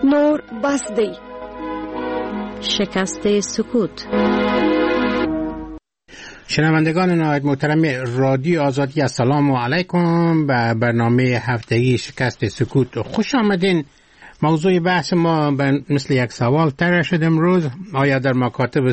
نور بس دی. شکست سکوت. شنوندگان نهایت محترم رادیو آزادی، السلام علیکم. به برنامه هفتگی شکست سکوت خوش آمدین. موضوع بحث ما مثل یک سوال طرح شد امروز: آیا در مکاتب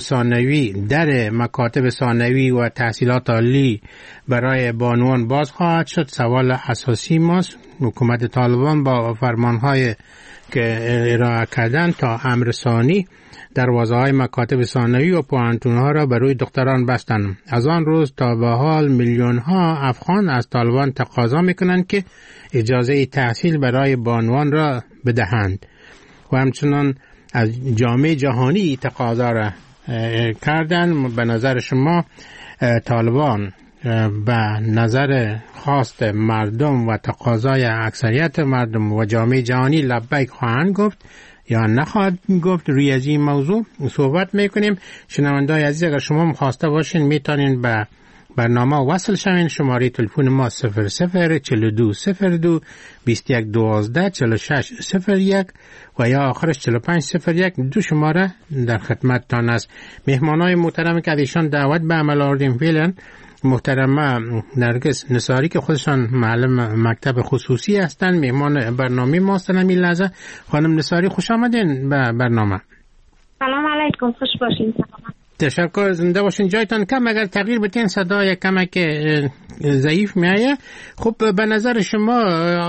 ثانوی و تحصیلات عالی برای بانوان باز خواهد شد؟ سوال اساسی ماست. حکومت طالبان با فرمانهای که ارائه کردن تا امر ثانی دروازه‌های مکاتب ثانوی و پوهنتون‌ها را بر روی دختران بستند. از آن روز تا به حال میلیون‌ها افغان از طالبان تقاضا می‌کنند که اجازه تحصیل برای بانوان را بدهند و همچنان از جامعه جهانی تقاضا را کردند. به نظر شما طالبان به نظر خواست مردم و تقاضای اکثریت مردم و جامعه جهانی لبیک خواهند گفت یا نخواهد گفت؟ روی از این موضوع صحبت میکنیم. شنونده‌های عزیز، اگر شما مخواسته باشین میتونین به برنامه وصل شوین. شماره تلفن ما 004202 2112 4601 و یا آخرش 4501. دو شماره در خدمتتان است. مهمانای محترم که ایشان دعوت به عمل آوردیم فعلا محترمه نرگس نصاری که خودشان معلم مکتب خصوصی هستند، مهمان برنامه ما هستند. این لحظه خانم نصاری خوش آمدین به برنامه. سلام علیکم، خوش باشین. تشکر، زنده باشین. جایتان کم اگر تغییر بتین صدای کمک ضعیف میایه. خب به نظر شما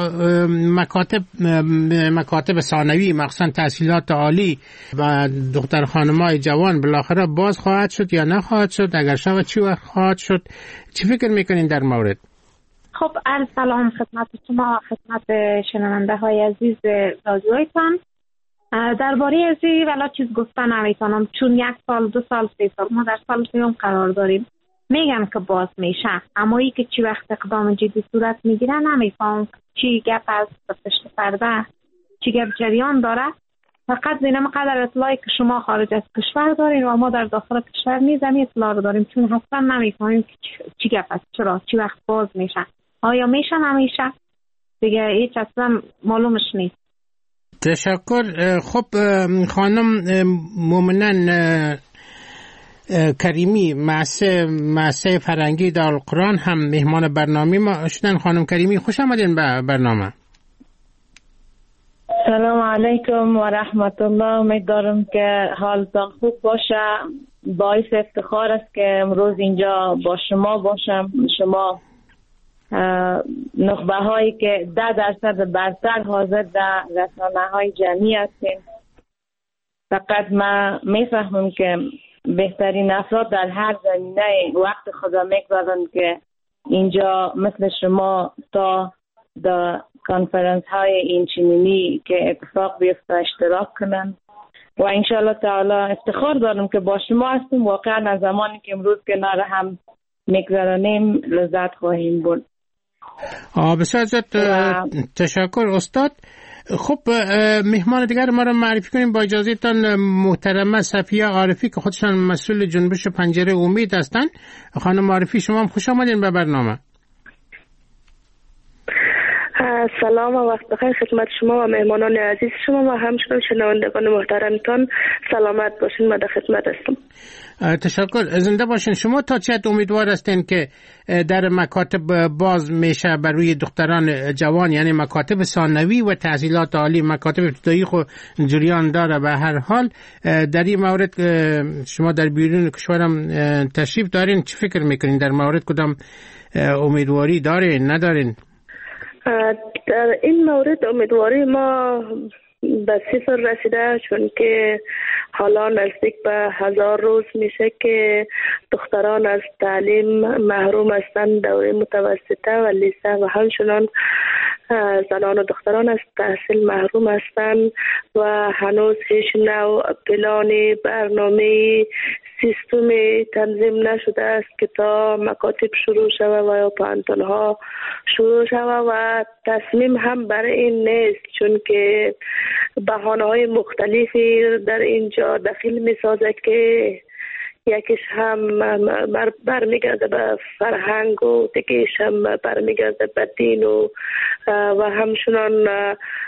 مکاتب ثانوی مخصوصا تحصیلات عالی و دختر خانمای جوان بالاخره باز خواهد شد یا نخواهد شد؟ اگر شود چی وقت خواهد شد؟ چی فکر میکنین در مورد؟ خب سلام خدمت شما، خدمت شنونده های عزیز رادیویتان. درباره از این ولی چیز گفتن نمیتونم، چون 1 سال 2 سال 3 سال ما در سال سوم قرار داریم. میگن که باز میشه، اما ای که چی وقت اقدام جدی صورت میگیره نمیفهم. چی گپ از پشت پرده، چی گپ جریان داره. فقط زینم قدر اطلاعی که شما خارج از کشور دارین و ما در داخل کشور نیزم اطلاع رو داریم، چون اصلا نمیفهمیم که چی گپ است، چرا چی وقت باز میشه، آیا میشه نمیشه، دیگه هیچ اصلا معلومش نیست. تشکر. خب خانم مومنن کریمی، معسه فرنگی دارالقرآن هم مهمان برنامه ما شدن. خانم کریمی خوش آمدین به برنامه. سلام علیکم و رحمت الله. امیدوارم که حالتان خوب باشه. باعث افتخار است که امروز اینجا با شما باشم. شما نخبه هایی که 10% برتر حاضر در رسانه های جمعی هستیم. فقط من میفهمم که بهترین افراد در هر زمینه وقت خدا میگذارن که اینجا مثل شما تا در کانفرنس های این چنینی که اتفاق بیفته اشتراک کنن و انشاءالله تعالی افتخار دارم که با شما هستیم. واقعا از زمانی که امروز کنار هم میگذرانیم لذت خواهیم برد. بسیار تشکر استاد. خب مهمان دیگر ما را معرفی کنیم با اجازهتان. محترمه صفیه عارفی که خودشان مسئول جنبش پنجره امید هستند. خانم عارفی شما هم خوش آمدین به برنامه. سلام و وقت بخیر خدمت شما و مهمانان عزیز شما و همچنین شنوندگان محترمتان. سلامت باشین، من در خدمت هستم. تشکر، زنده باشین. شما تا چه حد امیدوار هستین که در مکاتب باز میشه بر روی دختران جوان، یعنی مکاتب ثانوی و تحصیلات عالی؟ مکاتب ابتدایی خو جریان داره. به هر حال در این مورد شما در بیرون کشورم تشریف دارین، چی فکر میکنین در مورد؟ کدام امیدواری دارین ندارین؟ در این مورد امیدواری ما به صفر رسیده، چون که حالا نزدیک به 1000 روز میشه که دختران از تعلیم محروم هستند. دوره متوسطه و لیسه و همچنان زنان و دختران از تحصیل محروم هستند و هنوز هیچ نوع پلان برنامه سیستم تنظیم نشده است که تا مکاتب شروع شود و یا پانتونها شروع شود و تصمیم هم برای این نیست، چون که بهانه‌های مختلفی در اینجا دخیل می‌سازد که یکیش هم برمیگرده به فرهنگ و دیگه‌ش هم برمیگرده به دین و همچنان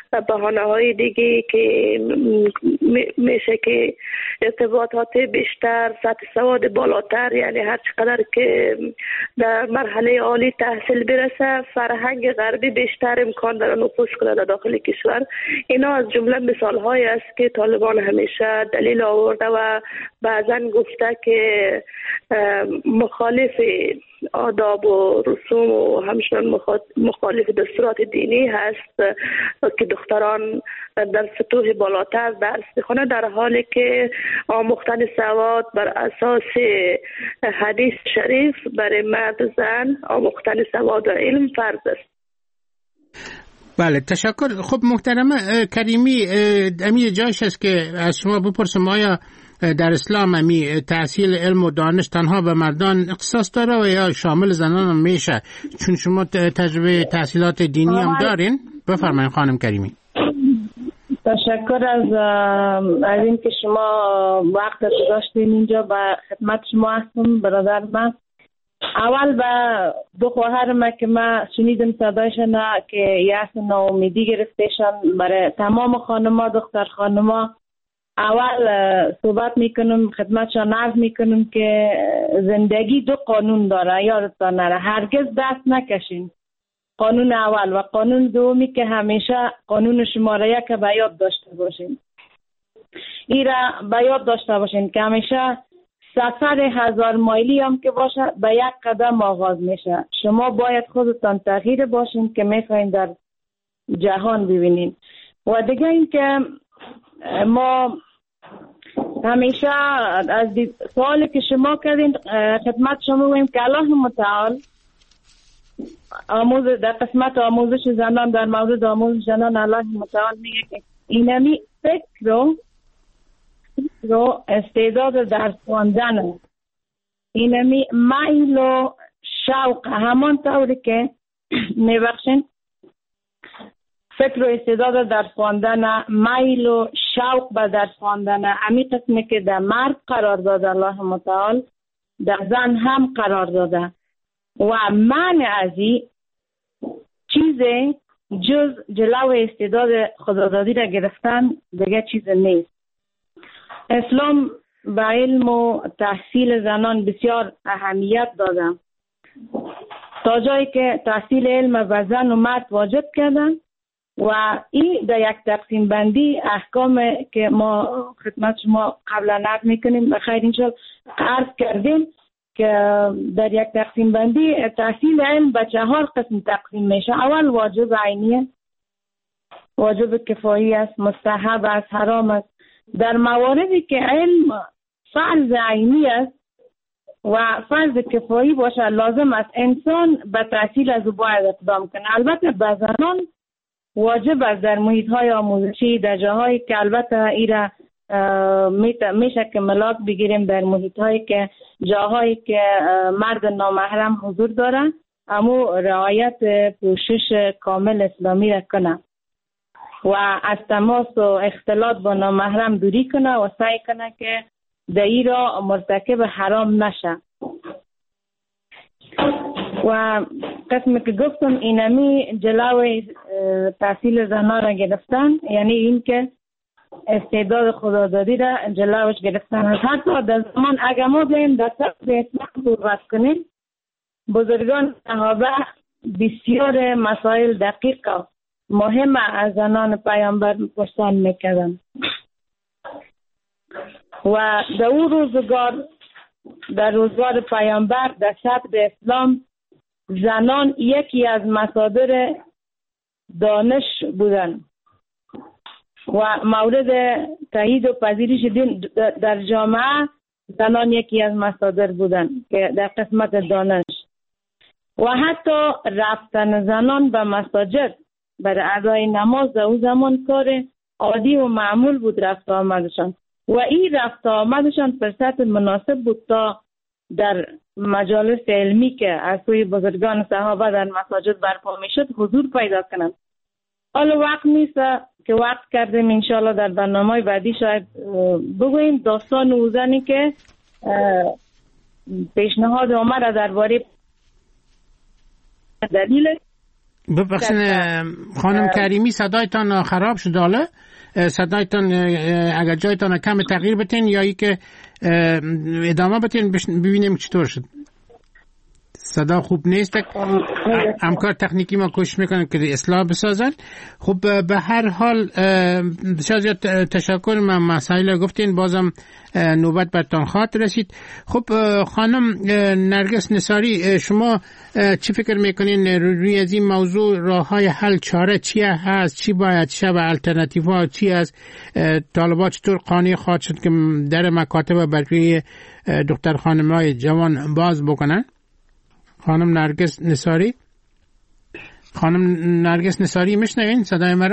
بهانه های دیگه که میشه که ارتباطات بیشتر، سطح سواد بالاتر، یعنی هر چقدر که در مرحله عالی تحصیل برسه فرهنگ غربی بیشتر امکان داره نفوذ کنه در داخل کشور. اینا از جمله مثال های است که طالبان همیشه دلیل آورده و بعضا گفته که مخالف آداب و رسوم و همچنان مخالف دستورات دینی هست که دختران در سطوح بالاتر درس بخوانند، در حالی که آموختن سواد بر اساس حدیث شریف برای مرد و زن آموختن سواد و علم فرض است. بله تشکر. خب محترمه کریمی، امی جایش است که از شما بپرسم آیا در اسلام امی تحصیل علم و دانش تنها به مردان اختصاص داره و یا شامل زنان هم میشه؟ چون شما تجربه تحصیلات دینی هم دارین. بفرمایید خانم کریمی. تشکر از این که شما وقت گذاشتین اینجا و خدمت شما هستم برادر من. اول به دو خواهرم که من شنیدم صدایشان که یه ناامیدی گرفتشان، برای تمام خانما دختر خانما اول صحبت میکنم خدمتشان عرض میکنم که زندگی دو قانون داره، یادتان نره هرگز دست نکشین. قانون اول و قانون دومی که همیشه قانون شماره یک به یاد داشته باشین. این را به یاد داشته باشین که همیشه سفر 1000 مایلی هم که باشه به یک قدم آغاز میشه. شما باید خودتان تغییر باشین که میخواین در جهان ببینین. و دیگه این که ما همیشه از سوالی که شما کردین خدمت شما بگویم که الله متعال در قسمت آموزش زنان، در مورد آموزش زنان الله متعال میگه که اینمی فکر و استعداد درس خواندن، اینمی میل و شوق، همان طوری که میبخشین فکر و استعداد درس خواندن، میل و شوق به درس خواندن، امی قسمی که در مرد قرار داده الله متعال در زن هم قرار داده و معنی از این چیز جز جلو استعداد خدادادی را گرفتن دیگه چیز نیست. اسلام به علم و تحصیل زنان بسیار اهمیت داده تا جایی که تحصیل علم به زن و مرد واجب کردن و این در یک تقسیم بندی احکام که ما خدمت شما قبلا نقل میکنیم بخیر انشاءالله عرض کردیم که در یک تقسیم بندی تحصیل علم به 4 قسم تقسیم میشه. اول واجب عینیه، واجب کفایی است، مستحب است، حرام است. در مواردی که علم فرض عینی است و فرض کفایی باشه لازم است انسان به تحصیل از او باید اقدام کنه. البته به زنان واجب است در محیط های آموزشی، در جاهایی که البته ایره میشه که ملاک بگیریم در محیط هایی که جاهایی که مرد نامحرم حضور دارن امو رعایت پوشش کامل اسلامی را کنه و از تماس و اختلاط با نامحرم دوری کنه و سعی کنه که دایی را مرتکب حرام نشه. و قسمی که گفتم اینمی جلوی تحصیل زنان را گرفتن، یعنی این که استعداد خدادادی را جلوش گرفتن. حتی در زمان اگر ما بیم در طرف اسلام صحبت کنیم بزرگان صحابه بسیار مسائل دقیق و مهم از زنان پیامبر پرسان میکردن و در اون روزگار در روزگار پیامبر در صدر اسلام زنان یکی از مصادر دانش بودن و مورد تایید و پذیرش دین در جامعه زنان یکی از مصادر بودن که در قسمت دانش و حتی رفتن زنان به مساجد برای ادای نماز در اون زمان کار عادی و معمول بود رفت آمدشان و این رفت آمدشان فرصت مناسب بود تا در مجالس علمی که از سوی بزرگان صحابه در مساجد برپا میشد حضور پیدا کنند. حالا وقت نیست که وقت کردیم انشالله در برنامه بعدی شاید بگوییم داستان او زنی که پیشنهاد عمر درباره دلیل ببخشید خانم کریمی صدایتان خراب شد. حالا صدایتان اگر جایتان کم تغییر بتین یا ای که ادامه بتین ببینیم چطور شد. صدا خوب نیست. همکار تکنیکی ما کوشش میکنن که اصلاح بسازن. خب به هر حال بسیار زیاد تشکر. من مسائل گفتین، بازم نوبت برتان خواهد رسید. خب خانم نرگس نثاری، شما چی فکر میکنین روی از این موضوع؟ راه های حل، چاره چی هست؟ چی باید شب؟ الٹرناتیو ها چی است؟ طالبات چطور قانع خواهد شد که در مکاتب برای دختر خانم های جوان باز بکنن؟ خانم نرگس نثاری میشنوین صدای مرا؟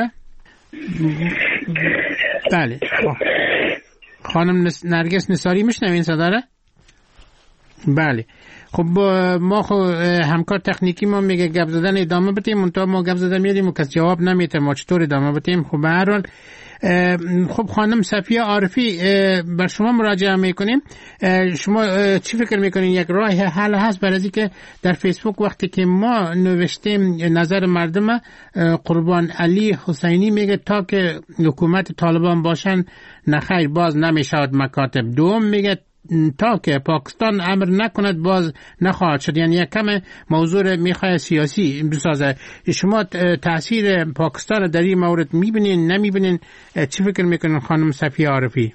بله خانم نرگس نثاری میشنوین صدا را؟ بله. خب ما همکار تکنیکی ما میگه گپ زدن ادامه بدیم، منتها ما گپ زدن میدیم و کس جواب نمیده. ما چطور ادامه بدیم؟ خب به هر حال خب خانم صفیه عارفی بر شما مراجعه میکنیم. شما چی فکر میکنین یک راه حل هست برای اینکه در فیسبوک وقتی که ما نوشتیم نظر مردم، قربان علی حسینی میگه تا که حکومت طالبان باشن نخیر باز نمیشود مکاتب. دوم میگه تا که پاکستان امر نکند باز نخواهد شد. یعنی یک کم موضوع میخواد سیاسی بسازه. شما تاثیر پاکستان در این مورد میبینین نمیبینین؟ چی فکر میکنین خانم صفیه عارفی؟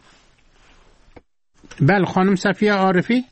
بله خانم صفیه عارفی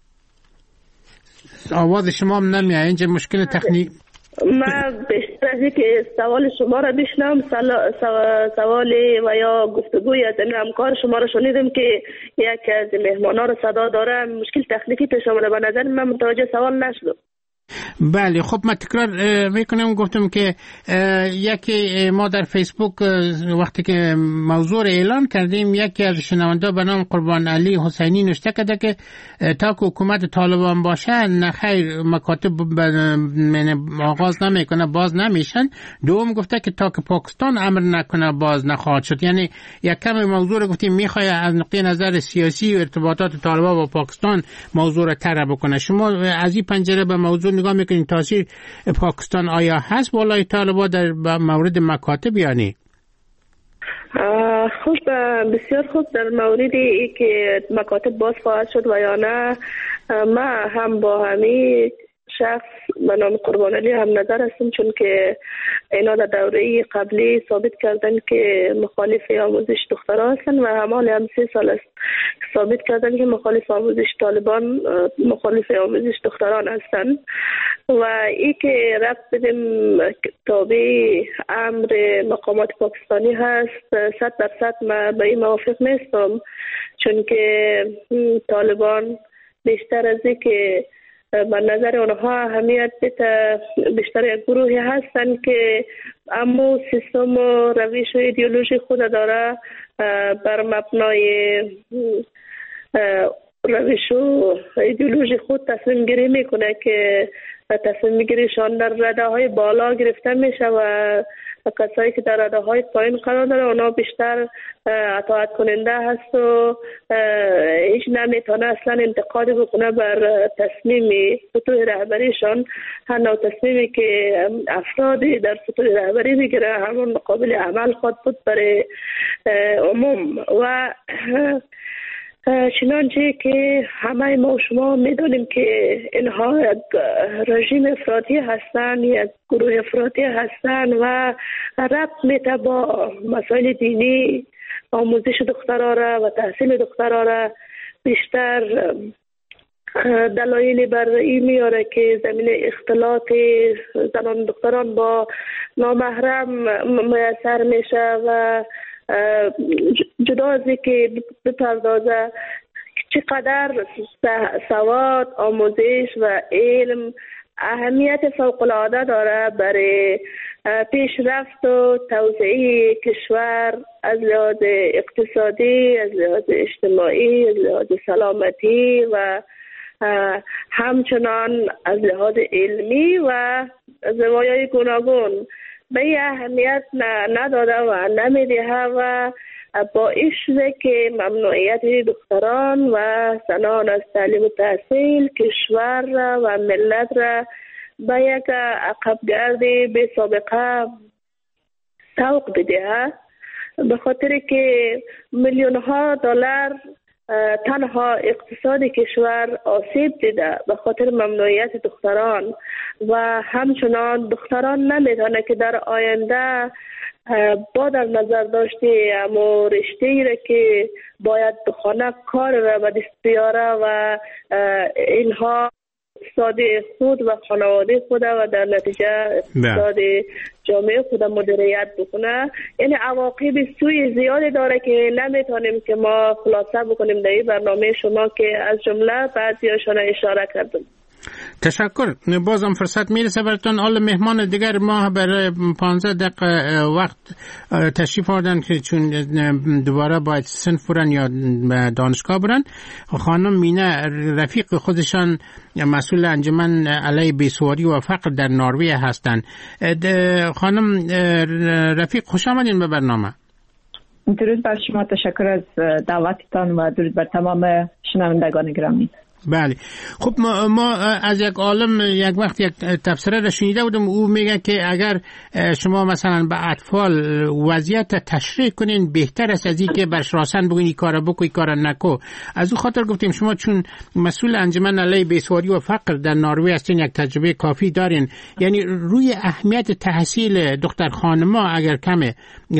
آواز شما هم نمیاد، اینجا مشکل تکنیک. من بیشتر از اینکه سوال شما را بشنم، سوال و یا گفتگوی از این همکار شما را شنیدم که یک از مهمانا را صدا داره، مشکل تکنیکی پیش آمده. به نظر من متوجه سوال نشدم. بله خب من تکرار میکنم. گفتم که یکی ما در فیسبوک وقتی که موضوع اعلان کردیم، یکی از شنونده به نام قربان علی حسینی نوشته کرده که تا که حکومت طالبان باشه نخیر مکاتب آغاز نمیکنه باز نمیشن. دوم گفته که تا که پاکستان امر نکنه باز نخواهد شد. یعنی یک کم موضوع رو گفتیم میخواد از نقطه نظر سیاسی و ارتباطات طالبان با پاکستان موضوع رو طرح بکنه. شما از این پنجره به موضوع نگاه میکنین تاثیر پاکستان آیا هست بالای طالبان در مورد مکاتب یا نه؟ خوب، بسیار خوب. در موردی که مکاتب باز خواهد شد و یا نه، ما هم با همین شخص به نام قربان علی هم نظر هستیم، چون که اینا در دوره قبلی ثابت کردن که مخالف آموزش دختران هستن و همال هم 3 سال است ثابت کردن که مخالف آموزش طالبان مخالف آموزش دختران هستن. و ای که ربط بدیم تابع امر مقامات پاکستانی هست، 100% ما به این موافق نیستم، چون که طالبان بیشتر از این که به نظر اونها اهمیت بده، بیشتر یک گروهی هستن که اما سیستم و روش و ایدئولوژی خود داره بر مبنای روش و ایدئولوژی خود تصمیم گیری میکنه که تصمیم گیریشان در رده های بالا گرفته میشه و کسایی که در رده های پایین قرار داره اونا بیشتر اطاعت کننده هست و هیچ نمیتونه اصلا انتقادی بکنه بر تصمیم سطوح رهبریشان. هر نوع تصمیمی که افرادی در سطوح رهبری میگیره همون مقابل عمل خود بود برای عموم. و چنانچه که همه ما و شما میدونیم که اینها یک رژیم افراطی هستند، یک گروه افراطی هستند و ربط میته با مسائل دینی، آموزش دخترها را و تحصیل دخترها را. بیشتر دلایلی بر این میاره که زمین اختلاط زنان دختران با نامحرم میسر میشه و جدا از که بپردازه چقدر سواد، آموزش و علم اهمیت فوق‌العاده داره برای پیشرفت و توسعه کشور از لحاظ اقتصادی، از لحاظ اجتماعی، از لحاظ سلامتی و همچنان از لحاظ علمی و زوایای گوناگون. به این اهمیت نداده و نمیده و باعث شده که ممنوعیت دختران و زنان از تعلیم و تحصیل کشور را و ملت را به یک عقبگرد به سابقه سوق بده، به خاطر که میلیون ها دلار تنها اقتصاد کشور آسیب دیده به خاطر ممنوعیت دختران و همچنان دختران نمیتونه که در آینده با در نظر داشته اما رشته ای را که باید بخونه کار را به دست بیاره و اینها اقتصاد خود و خانواده خود و در نتیجه اقتصاد جامعه خود مدیریت بکنه. یعنی عواقب سوی زیادی داره که نمیتونیم که ما خلاصه بکنیم در این برنامه شما که از جمله بعضیاشون اشاره کردم. تشکر. بازم فرصت میرسه براتون. حالا مهمان دیگر ما برای 15 دقیقه وقت تشریف آوردن که چون دوباره باید صنف برن یا دانشگاه برن. خانم مینه رفیق خودشان مسئول انجمن علیه بیسواری و فقر در نروژ هستند. خانم رفیق خوش آمدین به برنامه. درود بر شما، تشکر از دعوتتان و درود بر تمام شنوندگان گرامی. بله خب ما از یک عالم یک وقت یک تفسیره را شنیده بودم، او میگه که اگر شما مثلا به اطفال وضعیت تشریح کنین بهتر است از این که برش راسن بگین این کارا بکو این کارا نکو. از او خاطر گفتیم شما چون مسئول انجمن علیه بیسواری و فقر در نروژ هستین یک تجربه کافی دارین، یعنی روی اهمیت تحصیل دختر خانما اگر کمه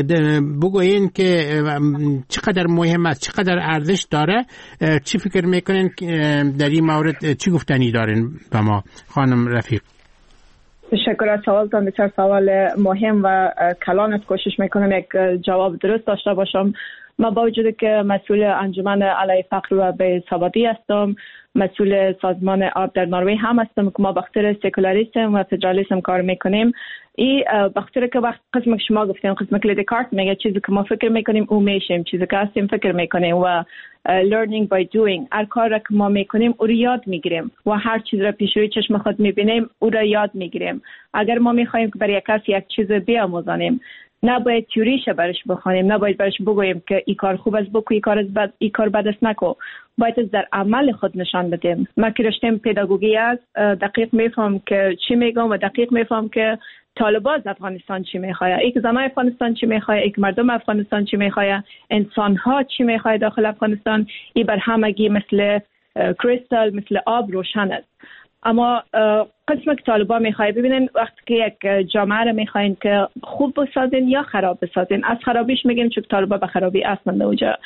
بگوین که چقدر مهم است، چقدر ارزش داره، چی فکر میکنین در این مورد چی گفتنی دارین با ما خانم رفیق؟ تشکر از سوالتان، بسیار سوال مهم و کلانت کوشش میکنم یک جواب درست داشته باشم. ما با وجود که مسئول انجمن علیه فقر و بی‌سوادی هستم، مسئول سازمان آب در نروژ هم هستم که ما بخاطر سکولاریسم و فدرالیسم کار میکنیم. این بخاطر که وقت قسم که شما گفتیم، قسم که دکارت میگه چیزی که ما فکر میکنیم او میشیم، چیزی که هستیم فکر میکنیم و learning by doing. هر کار را که ما میکنیم او رو یاد میگیریم و هر چیز را پیش روی چشم خود میبینیم او را یاد میگیریم. اگر ما میخوایم که برای کسی یک چیز بیاموزانیم، نباید تیوریش برش بخونیم، نباید برش بگوییم که این کار خوب است بکو، این کار بد است نکو. باید در عمل خود نشان بدیم. ما که رشته پداگوگی است، دقیق میفهم که چی میگم و دقیق میفهم که طالبان از افغانستان چی میخواد، یک زنای افغانستان چی میخواد، یک مردم افغانستان چی میخواد، انسان ها چی میخواد داخل افغانستان. این بر همگی مثل کریستال، مثل آب روشن است. اما قسم که طالبان میخواد ببینین وقتی که یک جامعه رو میخواین که خوب بسازین یا خراب بسازین، از خرابیش میگیم چون طالبان به خرابی اصلا نوجه.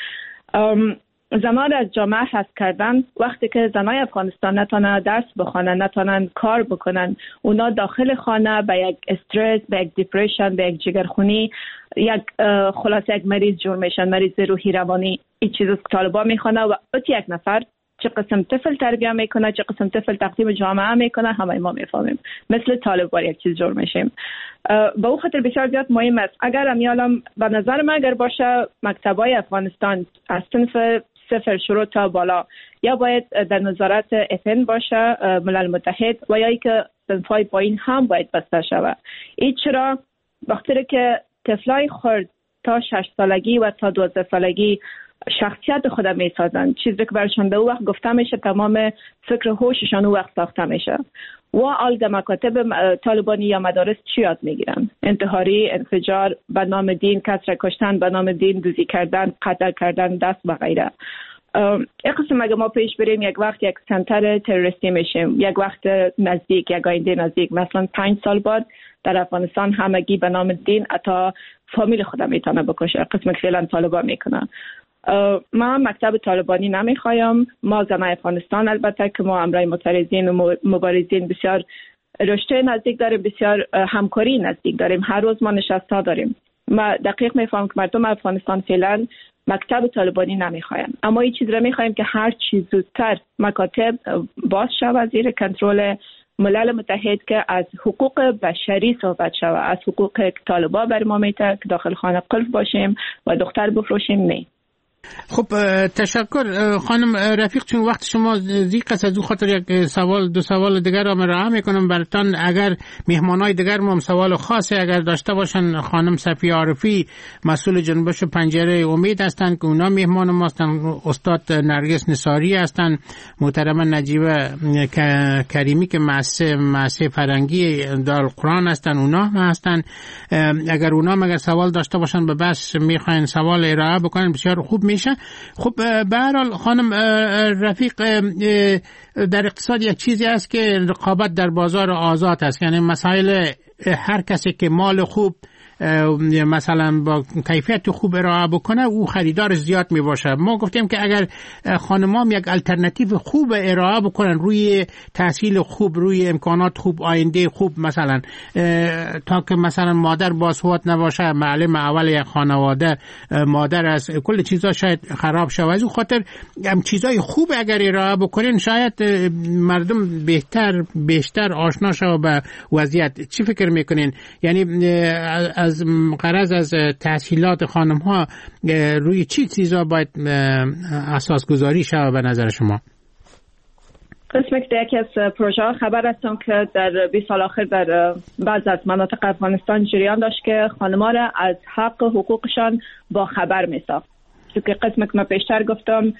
زنان از جامعه حذف کردن، وقتی که زنای افغانستان نتونن درس بخونن، نتونن کار بکنن، اونا داخل خانه به یک استرس، به یک دیپریشن، به یک جگرخونی، یک خلاصه یک مریض جور میشن، مریض روحی روانی. این چیزی که طالبان میخونه و یک نفر چه قسم طفل تربیت میکنه، چه قسم طفل تقدیم جامعه میکنه، همه ما میفهمیم. مثل طالبان یک چیز جور میشیم. به اون خاطر بسیار زیاد مهم است. اگر امیالم به نظر من اگر باشه مکتبای افغانستان از صنف 0 شروع تا بالا یا باید در نظارت FN باشه، ملل متحد، و یا ای که صنفای پایین هم باید بسته شود. این چرا؟ بخاطر که طفلای خرد تا 6 سالگی و تا 12 سالگی شخصیت خود میسازن. چیزی که برشان در وقت گفته میشه تمام فکر و هوششان او وقت ساخته میشه. و آل مکاتب طالبانی یا مدارس چی یاد میگیرن؟ انتحاری، انفجار، به نام دین کس را کشتن، به نام دین دوزی کردن، قتل کردن، دست و غیره. یک قسم اگه ما پیش بریم یک وقت یک سنتر تروریستی میشیم، یک وقت نزدیک، یک آینده نزدیک، مثلا 5 سال بعد در افغانستان همگی به نام دین حتی فامیل خودم میتونه بکشه، قسم که فعلا طالبان میکنن. ما مکتب طالبانی نمیخوایم. ما زنای افغانستان البته که ما امرای معترضین و مبارزین بسیار رشته نزدیک داریم، بسیار همکاری نزدیک داریم، هر روز ما نشستا داریم. ما دقیق میفهم که مردم افغانستان فعلا مکتب طالبانی نمیخوایم، اما این چیز را میخوایم که هر چیز زودتر مکاتب باز شود زیر کنترل ملل متحد که از حقوق بشری صحبت شود، از حقوق طالبان بر ما میته که داخل خانه قلف باشیم و دختر بفروشیم نه. خب تشکر خانم رفیق، چون وقت شما ضیق است، از او خاطر یک دو سوال دیگر را مراجعه میکنم براتان. اگر مهمانای دیگر هم سوال خاصی اگر داشته باشن، خانم صفیه عارفی مسئول جنبش پنجره امید هستند که اونا مهمان ما هستند، استاد نرگس نصاری هستند، محترم نجیبه کریمی که مؤسسه فرنگی دارالقرآن هستند، اونا هستند. اگر اونا مگر سوال داشته باشن به بس میخواین سوال ارائه بکنن بسیار خوب میشه. خب به هر حال خانم رفیق، در اقتصاد یک چیزی است که رقابت در بازار آزاد است، یعنی مسائل هر کسی که مال خوب مثلا با کیفیت خوب ارائه بکنه او خریدار زیاد می باشه. ما گفتیم که اگر خانمام یک الटरनेटिव خوب ارائه بکنن روی تحصیل خوب، روی امکانات خوب، آینده خوب، مثلا تا که مثلا مادر باسواد نباشه، معلم اول یک خانواده مادر است، کل چیزا شاید خراب شود. از اون خاطر هم چیزای خوب اگر ارائه بکنین شاید مردم بیشتر آشنا شود به وضعیت. چی فکر میکنین؟ یعنی از غرض از تحصیلات خانم ها روی چی چیزا باید اساس گذاری شود به نظر شما؟ قسمت یکی از پروژه ها خبر هستم که در 20 سال آخر در بعض از مناطق افغانستان جریان داشت که خانم‌ها را از حق و حقوقشان با خبر می‌ساخت. چون که قسمت که من پیشتر گفتم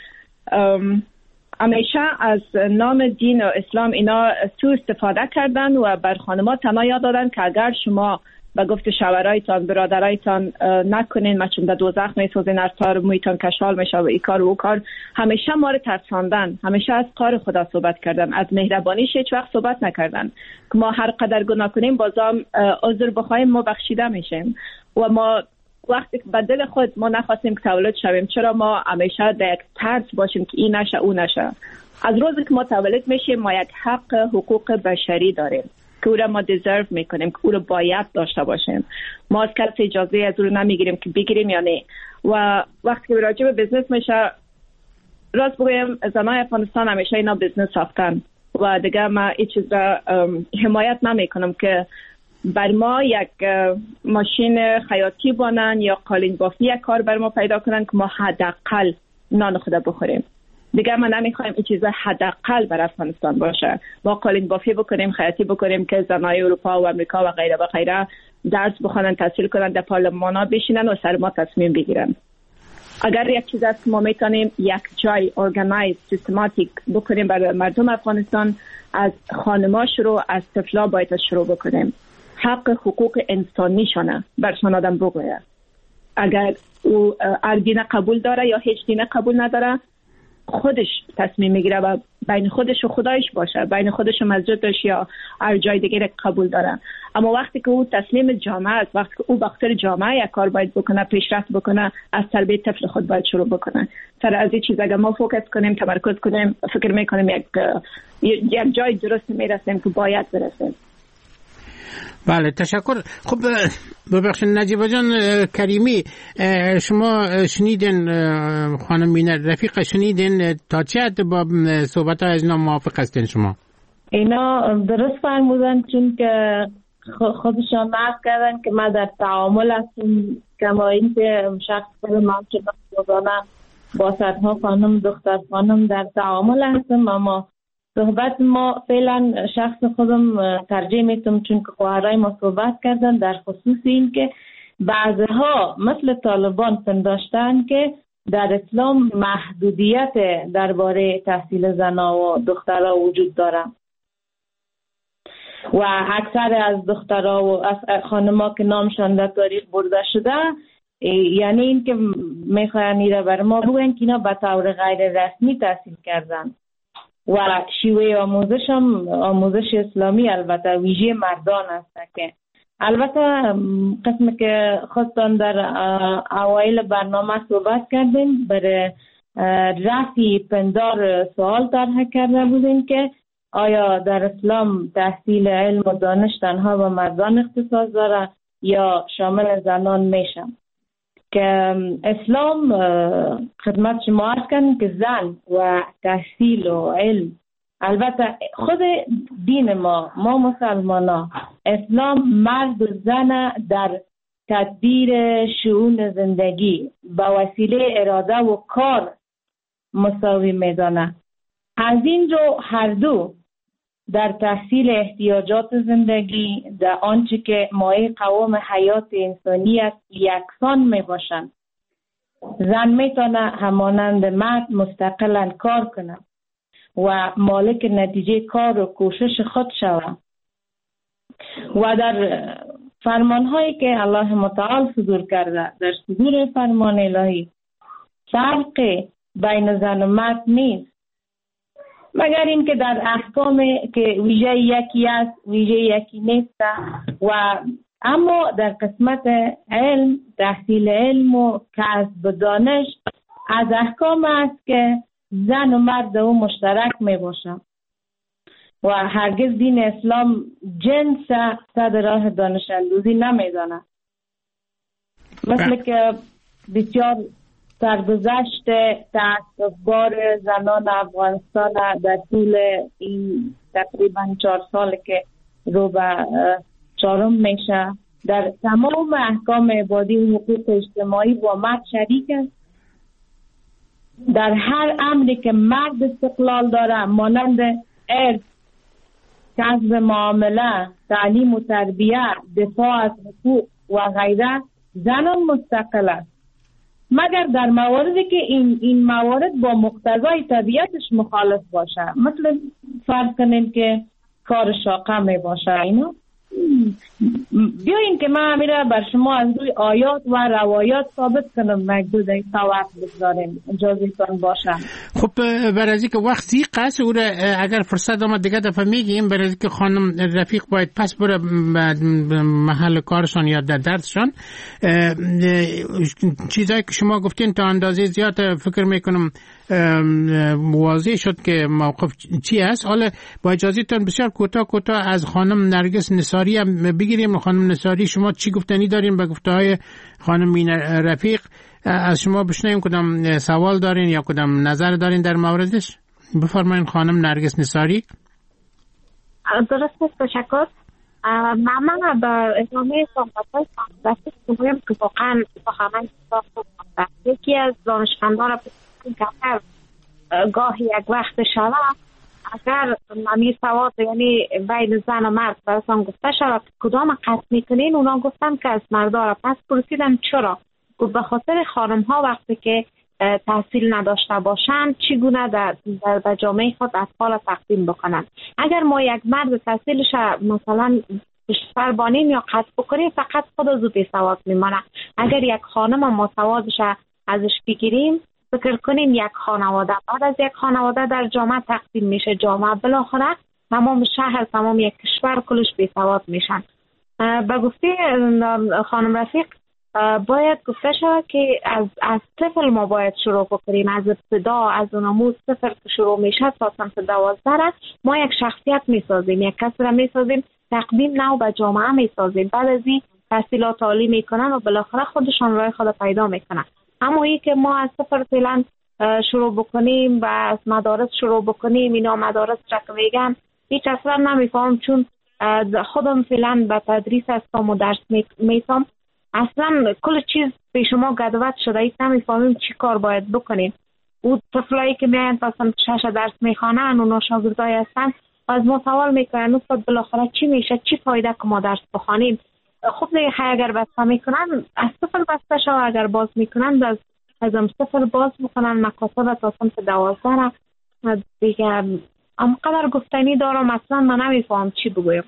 همیشه از نام دین و اسلام اینا سوء استفاده کردن و بر خانم‌ها تنها یاد دادن که اگر شما به گفت شوهرایتان برادرایتان نکنین ما چون در دوزخ میسوزین، از تار مویتان کشال میشه و ای کار و او کار. همیشه ما رو ترساندن، همیشه از کار خدا صحبت کردن، از مهربانیش هیچ وقت صحبت نکردن که ما هر قدر گناه کنیم بازم عذر بخوایم ما بخشیده میشیم. و ما وقتی به دل خود ما نخواستیم که تولد شویم، چرا ما همیشه در یک ترس باشیم که این نشه او نشه؟ از روزی که ما تولد میشیم ما یک حق حقوق بشری داریم که او را ما دیزرو میکنیم، که او را باید داشته باشیم. ما از کسی اجازه از او را نمیگیریم که بگیریم یا نه. و وقتی که راجع به بیزنس میشه، راست بگویم زنای افغانستان همیشه اینا بیزنس ساختن و دیگه ما این چیز را حمایت نمیکنم که بر ما یک ماشین خیاطی بانن یا قالین بافی یک کار بر ما پیدا کنن که ما حداقل نان خود بخوریم. دیگه ما نمیخوایم این چیزا حداقل بر افغانستان باشه. ما قالین بافی بکنیم، خیاطی بکنیم که زنای اروپا و امریکا و غیره و غیره درس بخونن، تحصیل کنن، در پارلمان‌ها بشینن و سر ما تصمیم بگیرن. اگر یک چیز است که ما میتونیم یک جای ارگانایز سیستماتیک بکنیم برای مردم افغانستان، از خانم‌ها شروع، از طفلا باید شروع بکنیم. حق حقوق انسانیشانه برشان آدم بگوید. اگر او هر دین قبول داره یا هیچ دین قبول نداره، خودش تصمیم میگیره و بین خودش و خدایش باشه، بین خودش و مسجدش یا هر جای دیگه قبول داره. اما وقتی که او تسلیم جامعه است، وقتی که او بخاطر جامعه یک کار باید بکنه، پیشرفت بکنه، از تربیت طفل خود باید شروع بکنه. سر از این چیز اگر ما فوکس کنیم، تمرکز کنیم، فکر میکنیم یک جای درست میرسیم که باید برسیم. بله، تشکر. خب ببخشید نجیبه جان کریمی، شما شنیدین خانم رفیق، شنیدین تا چه حد با صحبت ها از اینا موافق هستین شما؟ اینا درست فرمودن، چون که خودشان نقل کردن که ما در تعامل هستیم، کما این که شخص خودم روزانه با صدها خانم دختر خانم در تعامل هستم، اما صحبت ما فعلا شخص خودم ترجیح میتونم، چون که خواهرای ما صحبت کردن در خصوص این که بعضها مثل طالبان پنداشتن که در اسلام محدودیت درباره تحصیل زنا و دخترها وجود داره و اکثر از دخترها و از خانم‌ها که نامشان در تاریخ برده شده، یعنی این که میخواین ایره بر ما بگوین که اینا به طور غیر رسمی تحصیل کردن و شیوه آموزش هم آموزش اسلامی البته ویژه مردان است. که البته قسم که خودتان در اوایل برنامه صحبت کردین، برای رفع پندار سوال طرح کرده بودین که آیا در اسلام تحصیل علم و دانش تنها به مردان اختصاص داره یا شامل زنان میشه؟ که اسلام خدمت شما عرض کردن که زن و تحصیل و علم، البته خود دین ما مسلمان ها، اسلام مرد و زن در تدبیر شؤون زندگی به وسیله اراده و کار مساوی می‌داند. از این رو هر دو در تحصیل احتیاجات زندگی در آنچه که مایه قوام حیات انسانی است یکسان میباشند. زن میتونه همانند مرد مستقلاً کار کنه و مالک نتیجه کار و کوشش خود شود. و در فرمانهایی که الله متعال صدور کرده، در صدور فرمان الهی فرق بین زن و مرد نیست، مگر اینکه در احکام که ویژه یکی است ویژه یکی نیست. و اما در قسمت علم، تحصیل علم و کسب دانش از احکام است که زن و مرد او مشترک می باشند و هرگز دین اسلام جنس صد راه دانش اندوزی نمی داند. مثل که بسیار سرگذشت تعصب‌بار زنان افغانستان در طول این تقریبا 4 سال که رو به 4 میشه در تمام احکام عبادی و حقوق اجتماعی با مرد شریک است. در هر امری که مرد استقلال داره مانند ارث، کسب معامله، تعلیم و تربیه، دفاع از حقوق و غیره، زنان مستقل است، مگر در مواردی که این موارد با مقتضای طبیعتش مخالف باشه. مثل فرض کنیم که کار شاقه می باشه. اینو بیایین که من میره بر شما از روی آیات و روایات ثابت کنم مجدود این وقت بگذاریم اجازهتان باشه. خب برای از اینکه وقت زیق است او اگر فرصت آمد دیگه دفعه میگیم، برای اینکه خانم رفیق باید پس بره محل کارشان یا در درسشان. چیزایی که شما گفتین تا اندازه زیاد فکر میکنم واضح شد که موقف چی است. حالا با اجازهتون بسیار کوتاه از خانم نرگس نصاری هم بگیریم. خانم نصاری شما چی گفتنی دارین به گفته‌های خانم رفیق؟ از شما بشنویم کدام سوال دارین یا کدام نظر دارین در موردش. بفرمایید خانم نرگس نصاری. درست است، تشکر. من به ادامه صحبت‌های دستی میگویم که واقعا سخنان یکی از دانشمندان را که گاهی یک وقت شود اگر نمی سواد یعنی بین زن و مرد برسان گفته شود کدام قصد میکنین، اونا گفتن که از مردها. پس پرسیدم چرا؟ گفت به خاطر خانم ها وقتی که تحصیل نداشته باشند چگونه در جامعه خود اطفال تقدیم بکنند. اگر ما یک مرد تحصیلش مثلا بیشتر بانیم یا قصد بکنیم فقط خود از او بی سواد میمانه. اگر یک خانم ما سوادش ازش بگیریم، فکر کنیم یک خانواده بعد از یک خانواده در جامعه تقسیم میشه. جامعه بالاخره تمام شهر، تمام یک کشور کلش بی سواد میشن. به گفته خانم رفیق باید گفته شود که از طفل ما باید شروع بکنیم، از ابتدا، از نمود صفر که شروع میشه تا سنف 12 ما یک شخصیت میسازیم، یک کس را میسازیم، تقدیم نو به جامعه میسازیم. بعد از این تحصیلات عالی میکنن و بالاخره خودشان راه خود پیدا میکنن. اما این که ما از صفر فعلا شروع بکنیم و از مدارس شروع بکنیم، اینا مدارس را که میگن هیچ اصلا نمیفهم، چون خودم فعلا به تدریس هستم و درس میتم، اصلا کل چیز به شما گدوت شده، هیچ نمیفهمیم چی کار باید بکنیم. او طفلایی که میاین پسند 6 درس میخوانن، اونا شاگردای هستن، از ما سوال میکنن استاد بالاخره چی میشه، چی فایده که ما درس بخوانیم. خب دیگه اگر بسته میکنن از صفر بسته شو، اگر باز میکنن از صفر باز بکنن مکاتب تا سنف 12 دیگه. امقدر گفتنی دارم اصلا من نمیفهم چی بگویم.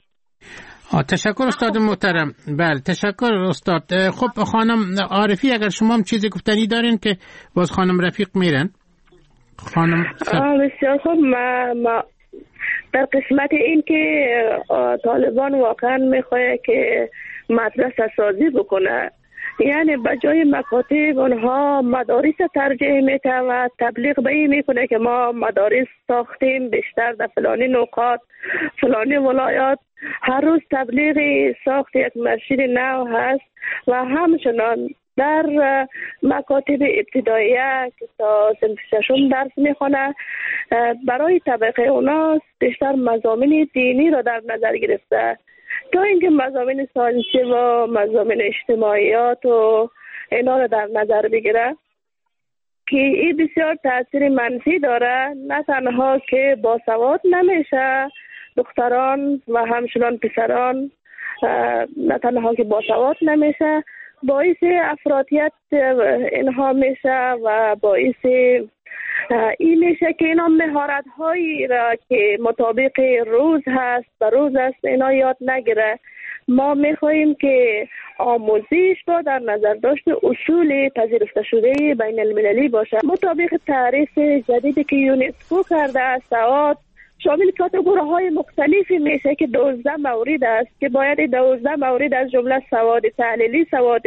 تشکر استاد محترم. بله تشکر استاد. خب خانم عارفی اگر شما هم چیزی گفتنی دارین که باز خانم رفیق میرن. خانم بسیار خوب. ما در قسمت این که طالبان واقعا میخواه که مدرسه سازی بکنه، یعنی بجای مکاتب اونها مدارس ترجیح میده و تبلیغ به این میکنه که ما مدارس ساختیم بیشتر در فلانی نقاط فلانی ولایات. هر روز تبلیغ ساخت یک مسجد نو هست و همچنان در مکاتب ابتداییه که تا صنف 6 درس میخونه برای طبقه اوناست بیشتر مضامین دینی را در نظر گرفته. تا اینکه مضامین ساینسی و مضامین اجتماعیات و اینا رو در نظر بگیره که این بسیار تاثیر منفی داره، نه تنها که باسواد نمیشه دختران و همچنان پسران، نه تنها که باسواد نمیشه، باعث افراطیت اینها میشه و باعث این میشه که اینا مهارت هایی را که مطابق روز هست و روز است اینا یاد نگیره. ما میخواییم که آموزش با در نظر داشت اصول پذیرفته شده بین المللی باشه. مطابق تعریف جدیدی که یونسکو کرده است، سواد شامل کاتگوری های مختلفی میشه که 12 مورد است که باید 12 مورد از جمله سواد تحلیلی، سواد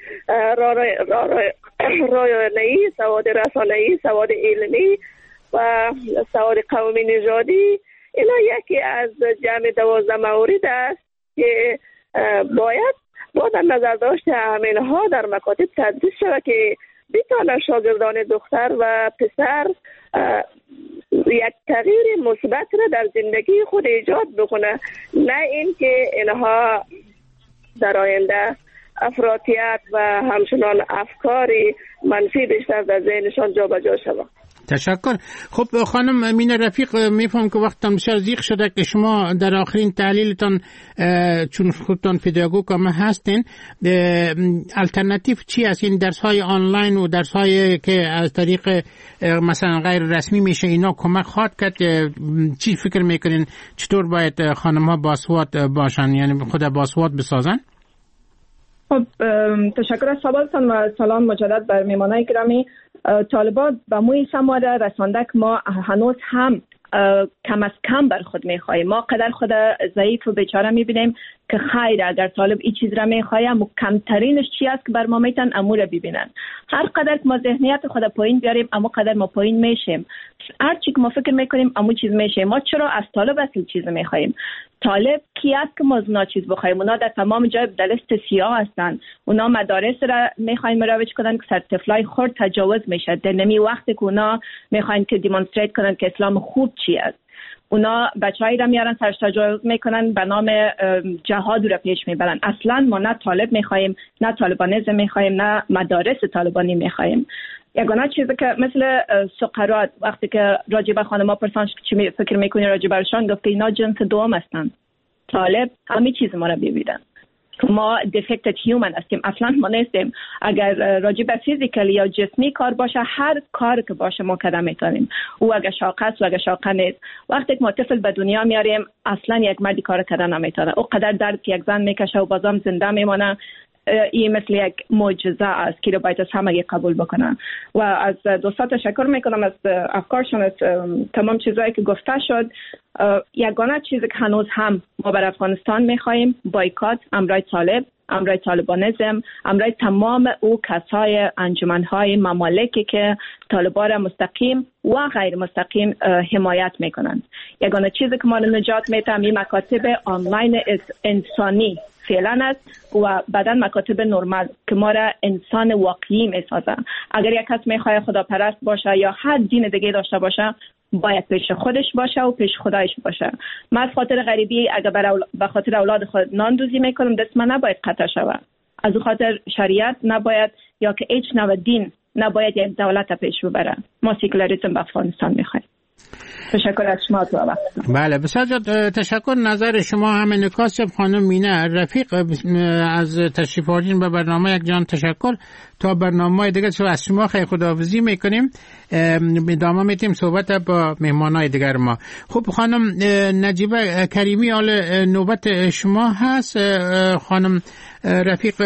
رایانه‌ای، سواد رسانه‌ای، سواد علمی و سواد قومی نژادی، اینا یکی از جمع 12 مورد است که باید با در نظر داشت همینها در مکاتب تدریس شود که بتوانند شاگردان دختر و پسر یک تغییر مثبت را در زندگی خود ایجاد بکنه، نه اینکه اینها در آینده افراطیت و همچنان افکار منفی بیشتر در ذهنشان جابجا شود. تشکر. خب خانم امینه رفیق، میفهم که وقتتان بسیار زیغ شده که شما در آخرین تحلیلتان چون خودتان پداگوگ هم هستین، الटरनेटिव چی است؟ این درس های آنلاین و درس هایی که از طریق مثلا غیر رسمی میشه اینا کمک خواهد کرد؟ چی فکر میکنین چطور باید خانم ها باسواد باشن، یعنی خود باسواد بسازن؟ خب تشکر از سوالتان و سلام مجدد بر میهمانان گرامی. طالبان به موی سماره رسانده که ما هنوز هم کم از کم بر خود میخواهیم. ما قدر خود ضعیف و بیچاره میبینیم که خیر اگر طالب این چیز را میخواهیم و کمترینش چی است که بر ما میتن امور را ببینن. هر قدر که ما ذهنیت خود پایین بیاریم اما قدر ما پایین میشیم. هر چی که ما فکر میکنیم امو چیز میشه. ما چرا از طالب اصل چیز میخواهیم؟ طالب کی است که ما از اونا چیز بخوایم؟ اونا در تمام جای در لیست سیاه هستن. اونا مدارس را میخوایم مروج کنن که سر طفلای خرد تجاوز میشه. در نمی وقتی که اونا میخواین که دیمونستریت کنن که اسلام خوب چی است. اونا بچه‌ای را میارن سرش تجاوز میکنن، به نام جهاد را پیش میبرن. اصلا ما نه طالب میخوایم، نه طالبانیزم میخوایم، نه مدارس طالبانی میخوایم. یگانه چیزی که مثل سقراط وقتی که راجب خانم‌ها پرسان چی فکر میکنی راجب برشان، گفت اینا جنس دوم هستن. طالب همه چیز ما را ببینن. ما defected human هستیم، اصلا ما نیستیم. اگر راجع به فیزیکال یا جسمی کار باشه، هر کار که باشه ما کردن میتونیم. او اگر شاقه است و اگر شاقه نیست. وقتی که ما طفل به دنیا میاریم اصلا یک مردی کار کردن نمیتونه. او قدر درد که یک زن میکشه و بازم زنده میمونه، این مثل یک معجزه است که رو باید از همه قبول بکنن. و از دوستا تشکر میکنم از افکارشون، از تمام چیزایی که گفته شد. یگانه چیزی که هنوز هم ما بر افغانستان میخوایم بایکات، امرای طالب، امرای طالبانیزم، امرای تمام او کسای انجمنهای ممالکی که طالبان را مستقیم و غیر مستقیم حمایت میکنند. یگانه چیزی که ما رو نجات میده این مکاتب آنلاین انسانی فعلا است و بعداً مکاتب نرمال که ما را انسان واقعی میسازه. اگر یک کس میخواد خداپرست باشه یا هر دین دیگه داشته باشه، باید پیش خودش باشه و پیش خدایش باشه. من از خاطر غریبی اگر به خاطر اولاد خود نان دوزی میکنم، دست من نباید قطع شود. از خاطر شریعت نباید یا که هیچ نوع دین نباید یک دولت پیش ببره. ما سکولاریسم به افغانستان میخوایم. تشکر از شما تو وقت. بله بسیار تشکر. نظر شما همه نکاس. خانم مینه رفیق از تشریف آوردین به برنامه یک جان تشکر. تا برنامه دیگه از شما خیلی خداحافظی میکنیم. ادامه میدیم صحبت با مهمانای دیگر ما. خب خانم نجیبه کریمی، حال نوبت شما هست. خانم رفیق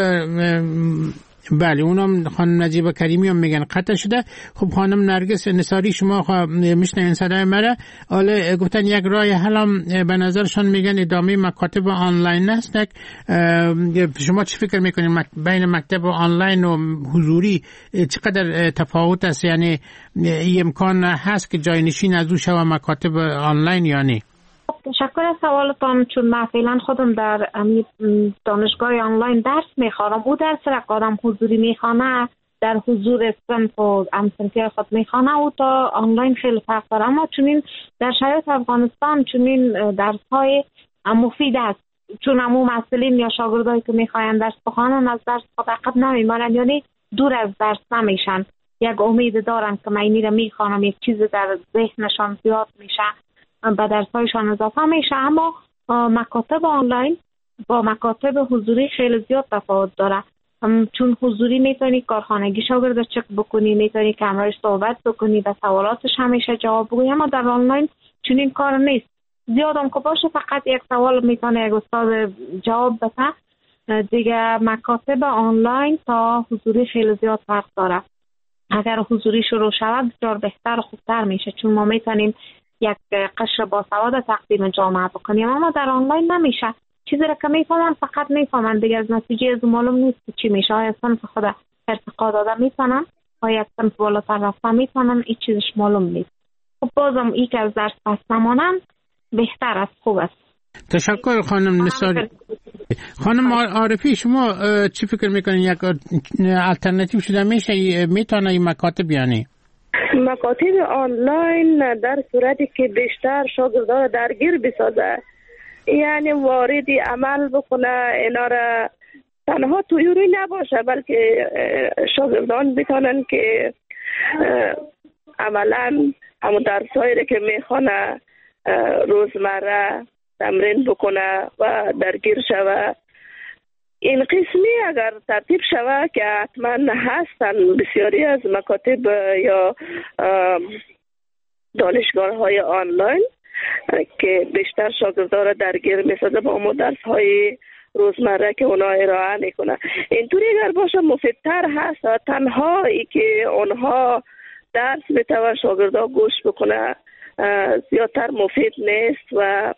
بله اونم خانم نجیبه کریمی هم میگن قطع شده. خب خانم نرگس نصاری شما میشنین صدای مرا، حالا گفتن یک راه حلم به نظرشان میگن ادامه مکاتب آنلاین است. شما چی فکر میکنید بین مکتب آنلاین و حضوری چقدر تفاوت است؟ یعنی امکان هست که جاینشین از او شود مکاتب آنلاین یا نه؟ تشکر از سوالتان. چون من فعلا خودم در دانشگاه آنلاین درس میخوانم، او درس را آدم حضوری میخوانه در حضور صنف و همصنفی خود میخوانه او تا آنلاین خیلی فرق داره. اما چون این در شرایط افغانستان چون این درس های مفید است چون همون مسئولین یا شاگردایی که میخواین درس بخوانن از درس خود عقب نمیمانن، یعنی دور از درس نمیشن. یک امید دارن که من اینی رو میخوانم، یک چیز در ذهنشان زیاد میشه، به درسایشان اضافه میشه. اما مکاتب آنلاین با مکاتب حضوری خیلی زیاد تفاوت داره، چون حضوری میتونی کارخانگی شاگرد چک بکنی، میتونی کمرش صحبت بکنی، به سوالاتش همیشه جواب بگویی. اما در آنلاین چون این کار نیست. زیادم که باشه فقط یک سوال میتونه یک استاد جواب بده. دیگه مکاتب آنلاین تا حضوری خیلی زیاد فرق داره. اگر حضوری شروع شود بسیار بهتر و خوبتر میشه، چون ما میتونیم یک قشر باسواد تقدیم جامعه بکنیم. اما در آنلاین نمیشه. چیزی را که میفهمن فقط میفهمن، دیگه از نتیجه از معلوم نیست چی میشه. آیا صنف خود ارتقا داده میتونن، آیا صنف بالاتر رفته میتونن، این چیزش معلوم نیست. خب بازم این که از درس پس نمانن بهتر است، خوب است. تشکر خانم نثاری. خانم عارفی، شما چی فکر میکنین یک الटरनेटिव شده میتونه این مکاتب؟ یعنی مکاتب آنلاین در صورتی که بیشتر شاگردان درگیر بسازه، یعنی واردی عمل بکنه، اینا را تنها تویوری نباشه بلکه شاگردان بتانن که عملا همون درسایی که میخونه روزمره تمرین بکنه و درگیر شوه. این قسمی اگر ترتیب شوه که حتما هستن بسیاری از مکاتب یا دانشگاه های آنلاین که بیشتر شاگردان را درگیر میسازه با همون درس های روزمره که اونا ارائه میکنه. اینطوری اگر باشه مفیدتر هست و تنها ای که اونها درس بتوان شاگردان گوش بکنه زیادتر مفید نیست و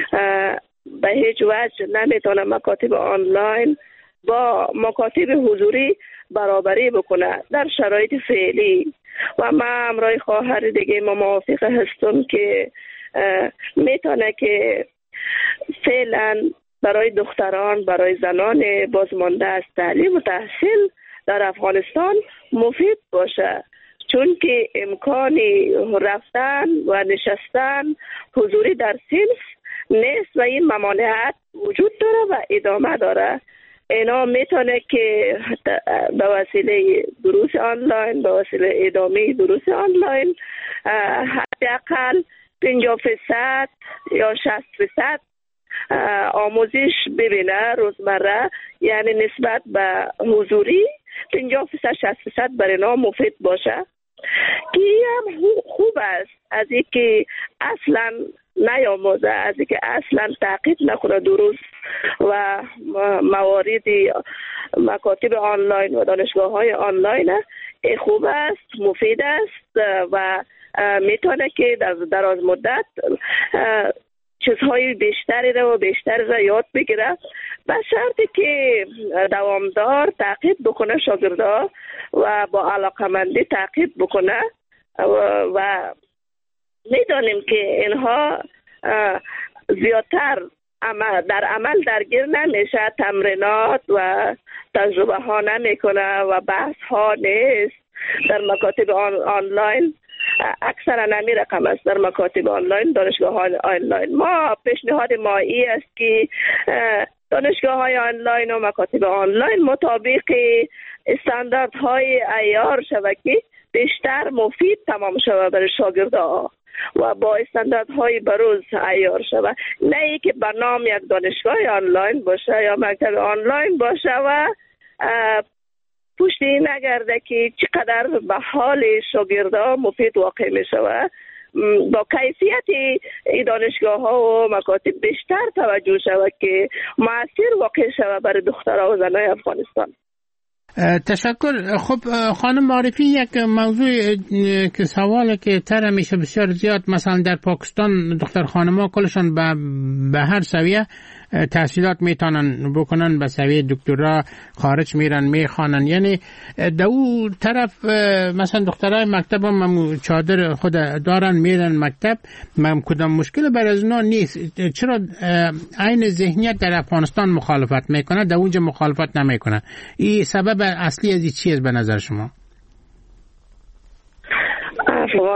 به هیچ وجه نمیتونه مکاتب آنلاین با مکاتب حضوری برابری بکنه در شرایط فعلی. و من همراه خواهر دیگه ما موافق هستم که میتونه که فعلا برای دختران، برای زنان بازمانده از تعلیم و تحصیل در افغانستان مفید باشه، چون که امکانی رفتن و نشستن حضوری در صنف نیست و این ممانعت وجود داره و ادامه داره. اینا میتونه که به وسیله دروس آنلاین، به وسیله ادامه دروس آنلاین حداقل 50% یا 60% آموزش ببینه روزمره، یعنی نسبت به حضوری 50% 60% برای اینا مفید باشه که هم خوب است از اینکه اصلا نیاموزه، از اینکه اصلا تعقیب نکنه دروس و موارد مکاتب آنلاین و دانشگاه های آنلاین. خوب است، مفید است و میتونه که در دراز مدت چیزهای بیشتری رو و بیشتری رو یاد بگیره، به شرطی که دوامدار تعقیب بکنه شاگردا و با علاقمندی تعقیب بکنه. و میدانیم که اینها زیادتر در عمل درگیر نمیشه، تمرینات و تجربه ها نمیکنه و بحث ها نیست. در مکاتب آنلاین اکثرا نمی رقم است. در مکاتب آنلاین، دانشگاه های آنلاین ما پیشنهاد ما ای است که دانشگاه های آنلاین و مکاتب آنلاین مطابق استانداردهای عیار شبکی بیشتر مفید تمام شود برای شاگردان و با استانداردهای بروز عیار شود، نه ای که به نام یک دانشگاه آنلاین باشه یا مکتب آنلاین باشه و پشتی نگرده که چقدر به حال شاگردان مفید واقع می شود. با کیفیت دانشگاه ها و مکاتب بیشتر توجه شود که مؤثر واقع شود برای دخترها و زنای افغانستان. تشکر. خب خانم معرفی، یک موضوع که سواله که تر میشه بسیار زیاد، مثلا در پاکستان دختر خانم‌ها کلشان به هر سویه تحصیلات میتونن بکنن، به سویه دکترا خارج میرن میخوانن، یعنی در اون طرف مثلا دخترای مکتب هم چادر خود دارن میرن مکتب، کدام مشکل بر از اونا نیست. چرا عین ذهنیت در افغانستان مخالفت میکنه، در اونجا مخالفت نمیکنه؟ این سبب اصلی از این چیز به نظر شما؟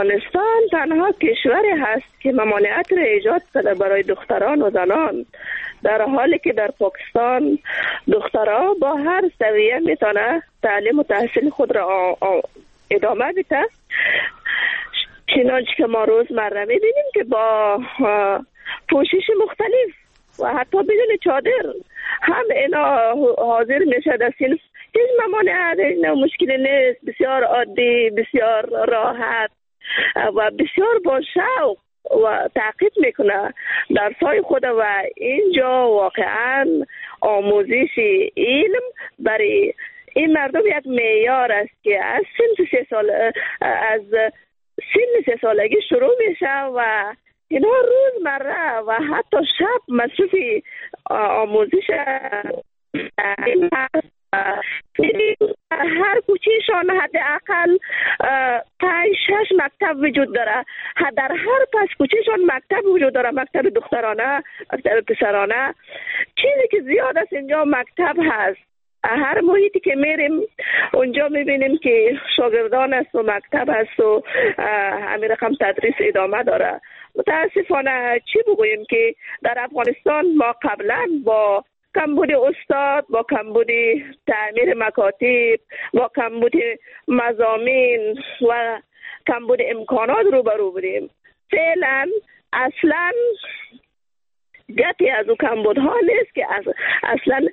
افغانستان تنها کشوری هست که ممانعت را ایجاد کرده برای دختران و زنان در حالی که در پاکستان دخترها با هر سویه میتونه تعلیم و تحصیل خود را ادامه بده. چنانچه که ما روزمره میبینیم که با پوشش مختلف و حتی بدون چادر هم اینا حاضر میشه در صنف. هیچ ممانعت، مشکلی نیست، بسیار عادی، بسیار راحت و بسیار با شوق و تعقیب میکنه درسای خود. و اینجا واقعا آموزش علم برای این مردم یک معیار است که از سن 3 سالگی شروع میشه و اینا روزمره و حتی شب مصروف آموزش هر کوچهشان حداقل 5-6 مکتب وجود داره. در هر پس کوچهشان مکتب وجود داره، مکتب دخترانه، مکتب پسرانه. چیزی که زیاد است اینجا مکتب هست. هر محیطی که میریم اونجا میبینیم که شاگردان است و مکتب است و همین رقم تدریس ادامه داره. متاسفانه چی بگوییم که در افغانستان ما قبلا با کمبود استاد، با کمبود تعمیر مکاتب، با کمبود مضامین و کمبود امکانات روبرو بودیم. فعلا اصلا گپی از او کمبودها نیست که اصلا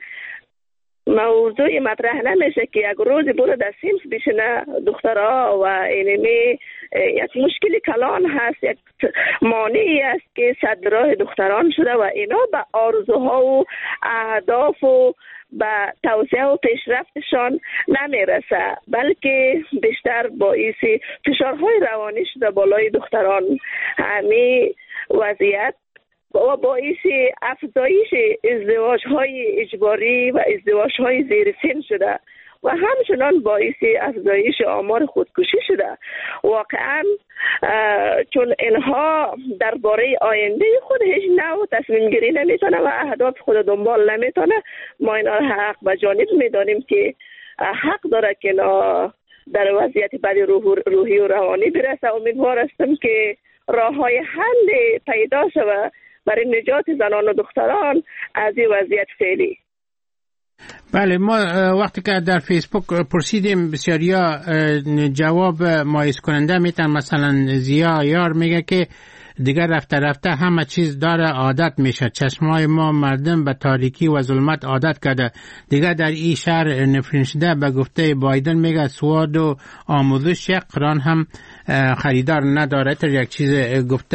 موضوع مطرح نمیشه که یک روز برو در صنف بشینه دخترها و اینمی یک مشکلی کلان هست، یک مانعی است که صد راه دختران شده و اینا به آرزوها و اهداف و به توسعه و پیشرفتشان نمیرسه، بلکه بیشتر باعث فشارهای روانی شده بالای دختران. همین وضعیت و باعث افزایش ازدواج‌های اجباری و ازدواج‌های زیر سن شده و همچنان باعث افزایش آمار خودکشی شده. واقعا چون اینها درباره آینده خود هیچ نوع تصمیم گیری نمیتونه و اهداف خود دنبال نمیتونه، ما اینا حق و جانب میدانیم که حق داره که در وضعیت بعد روحی و روانی برسه. امیدوار هستم که راه‌های حل پیدا شود برای نجات زنان و دختران از این وضعیت فعلی. بله، ما وقتی که در فیسبوک پرسیدیم بسیاریا جواب مایوس کننده میتن. مثلا زیا یار میگه که دیگر رفته رفته همه چیز داره عادت میشه، چشمای ما مردم به تاریکی و ظلمت عادت کرده، دیگر در این شهر نفرین شده. به گفته بایدن میگه سواد و آموزش یک قرآن هم خریدار نداره. تا یک چیز گفته.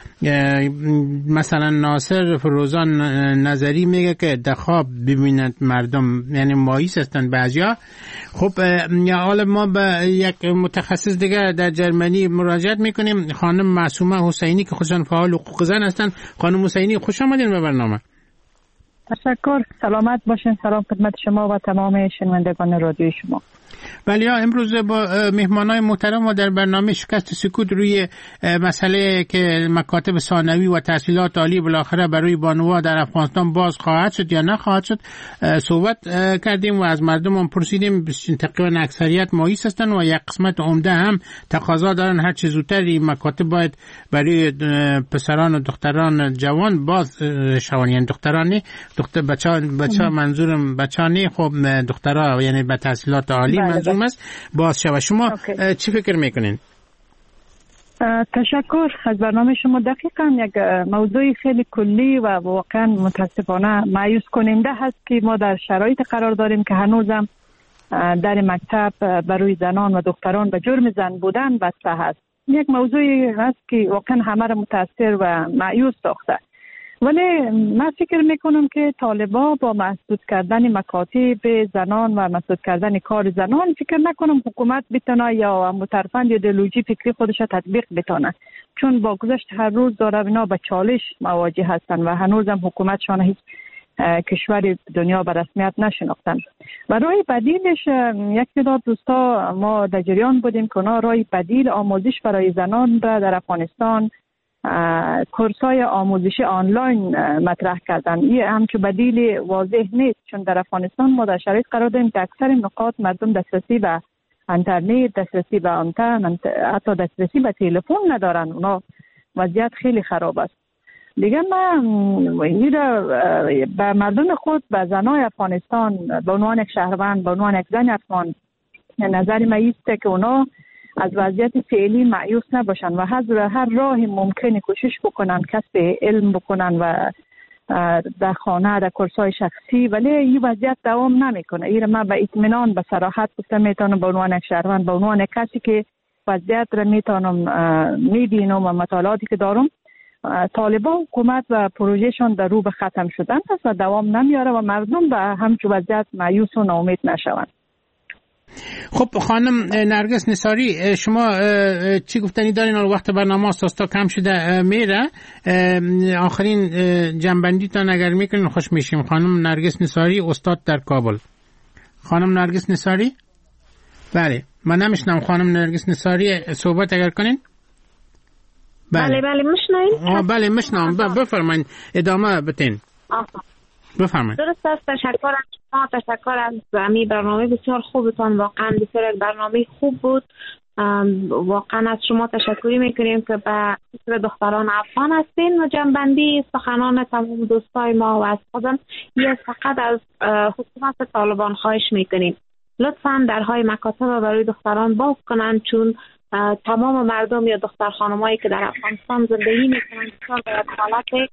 مثلا ناصر فروزان نظری میگه که در خواب ببیند مردم، یعنی مایوس هستن بعضیا. خب حالا ما به یک متخصص دیگه در جرمنی مراجعت میکنیم، خانم معصومه حسینی که خودشان فعال حقوق زن هستن. خانم حسینی خوش آمدین به برنامه. تشکر، سلامت باشین. سلام خدمت شما و تمام شنوندگان رادیوی شما. ولی امروز با مهمانای محترم و در برنامه شکست سکوت روی مسئله که مکاتب ثانوی و تحصیلات عالی بالاخره برای بانوها در افغانستان باز خواهد شد یا نخواهد شد صحبت کردیم و از مردم هم پرسیدیم. تقریبا اکثریت مایوس هستن و یک قسمت عمده هم تقاضا دارن هر چه زودتر این مکاتب باید برای پسران و دختران جوان باز شوند. یعنی دخترانی بچه منظورم بچانی، خب دخترها یعنی به تحصیلات عالی منظورم است، باز شود. شما چی فکر میکنین؟ تشکر از برنامه شما. دقیقاً یک موضوع خیلی کلی و واقعا متاسفانه مایوس کننده هست که ما در شرایط قرار داریم که هنوزم در مکتب برای زنان و دختران به جرم زن بودن بسته هست. یک موضوعی هست که واقعا همه را متاثر و مایوس ساخته. ولی من فکر میکنم که طالبا با محدود کردن مکاتب زنان و محدود کردن کار زنان، فکر نکنم حکومت بتونه یا مترفند ایدئولوژی فکری خودش تطبیق بتونه، چون با گذشت هر روز داره اینا به چالش مواجه هستن و هنوزم حکومتشان هیچ کشور دنیا به رسمیت نشناختن. و راه بدیلش یک تعداد دوستا ما در جریان بودیم که اونا راه بدیل آموزش برای زنان را در افغانستان کورسای آموزشی آنلاین مطرح کردن. این همچه بدیل واضح نیست، چون در افغانستان ما در شرایط قرار داریم که اکثر نقاط مردم دسترسی به اینترنت، دسترسی به آنتن، حتی دسترسی به تلفن ندارن. اونا وضعیت خیلی خراب است. دیگه من به مردم خود، به زنای افغانستان به عنوان یک شهروند، به عنوان یک زن افغان، نظر من ایسته که اونا از وضعیت فعلی مایوس نباشن و هر راهی ممکنه کوشش بکنن، کسب علم بکنن و در خانه، در کورس‌های شخصی، ولی این وضعیت دوام نمیکنه. این من به اطمینان، به صراحت گفتم میتونم به عنوان یک شهروند، به عنوان کسی که وضعیت را میتونم میبینم و مطالعاتی که دارم، طالبان حکومت و پروژهشون در رو به ختم شدن است و دوام نمیاره و مردم به همچون وضعیت مایوس و ناامید نشوند. خب خانم نرگس نثاری، شما چی گفتنی دارین؟ وقت برنامه اساسا کم شده میره، آخرین جنبندی تان اگر میکنین خوش میشیم. خانم نرگس نثاری، استاد در کابل. خانم نرگس نثاری؟ بله من نمیشنم. خانم نرگس نثاری صحبت اگر کنین. بله میشنوین؟ بله میشنم. بفرمایید ادامه بدین. بفرمایید. درست است. تشکر از شما، تشکر از امی برنامه بسیار خوبتان. واقعا بسیار برنامه خوب بود. واقعا از شما تشکری میکنیم که به خصوص دختران افغان هستین و جنبندی سخنان تمام دوستای ما و از خودم یه فقط از حکومت طالبان خواهش میکنیم لطفاً درهای مکاتب برای دختران باز کنن، چون تمام مردم یا دختر خانمایی که در افغانستان زندگی میکنن بسیار در حالت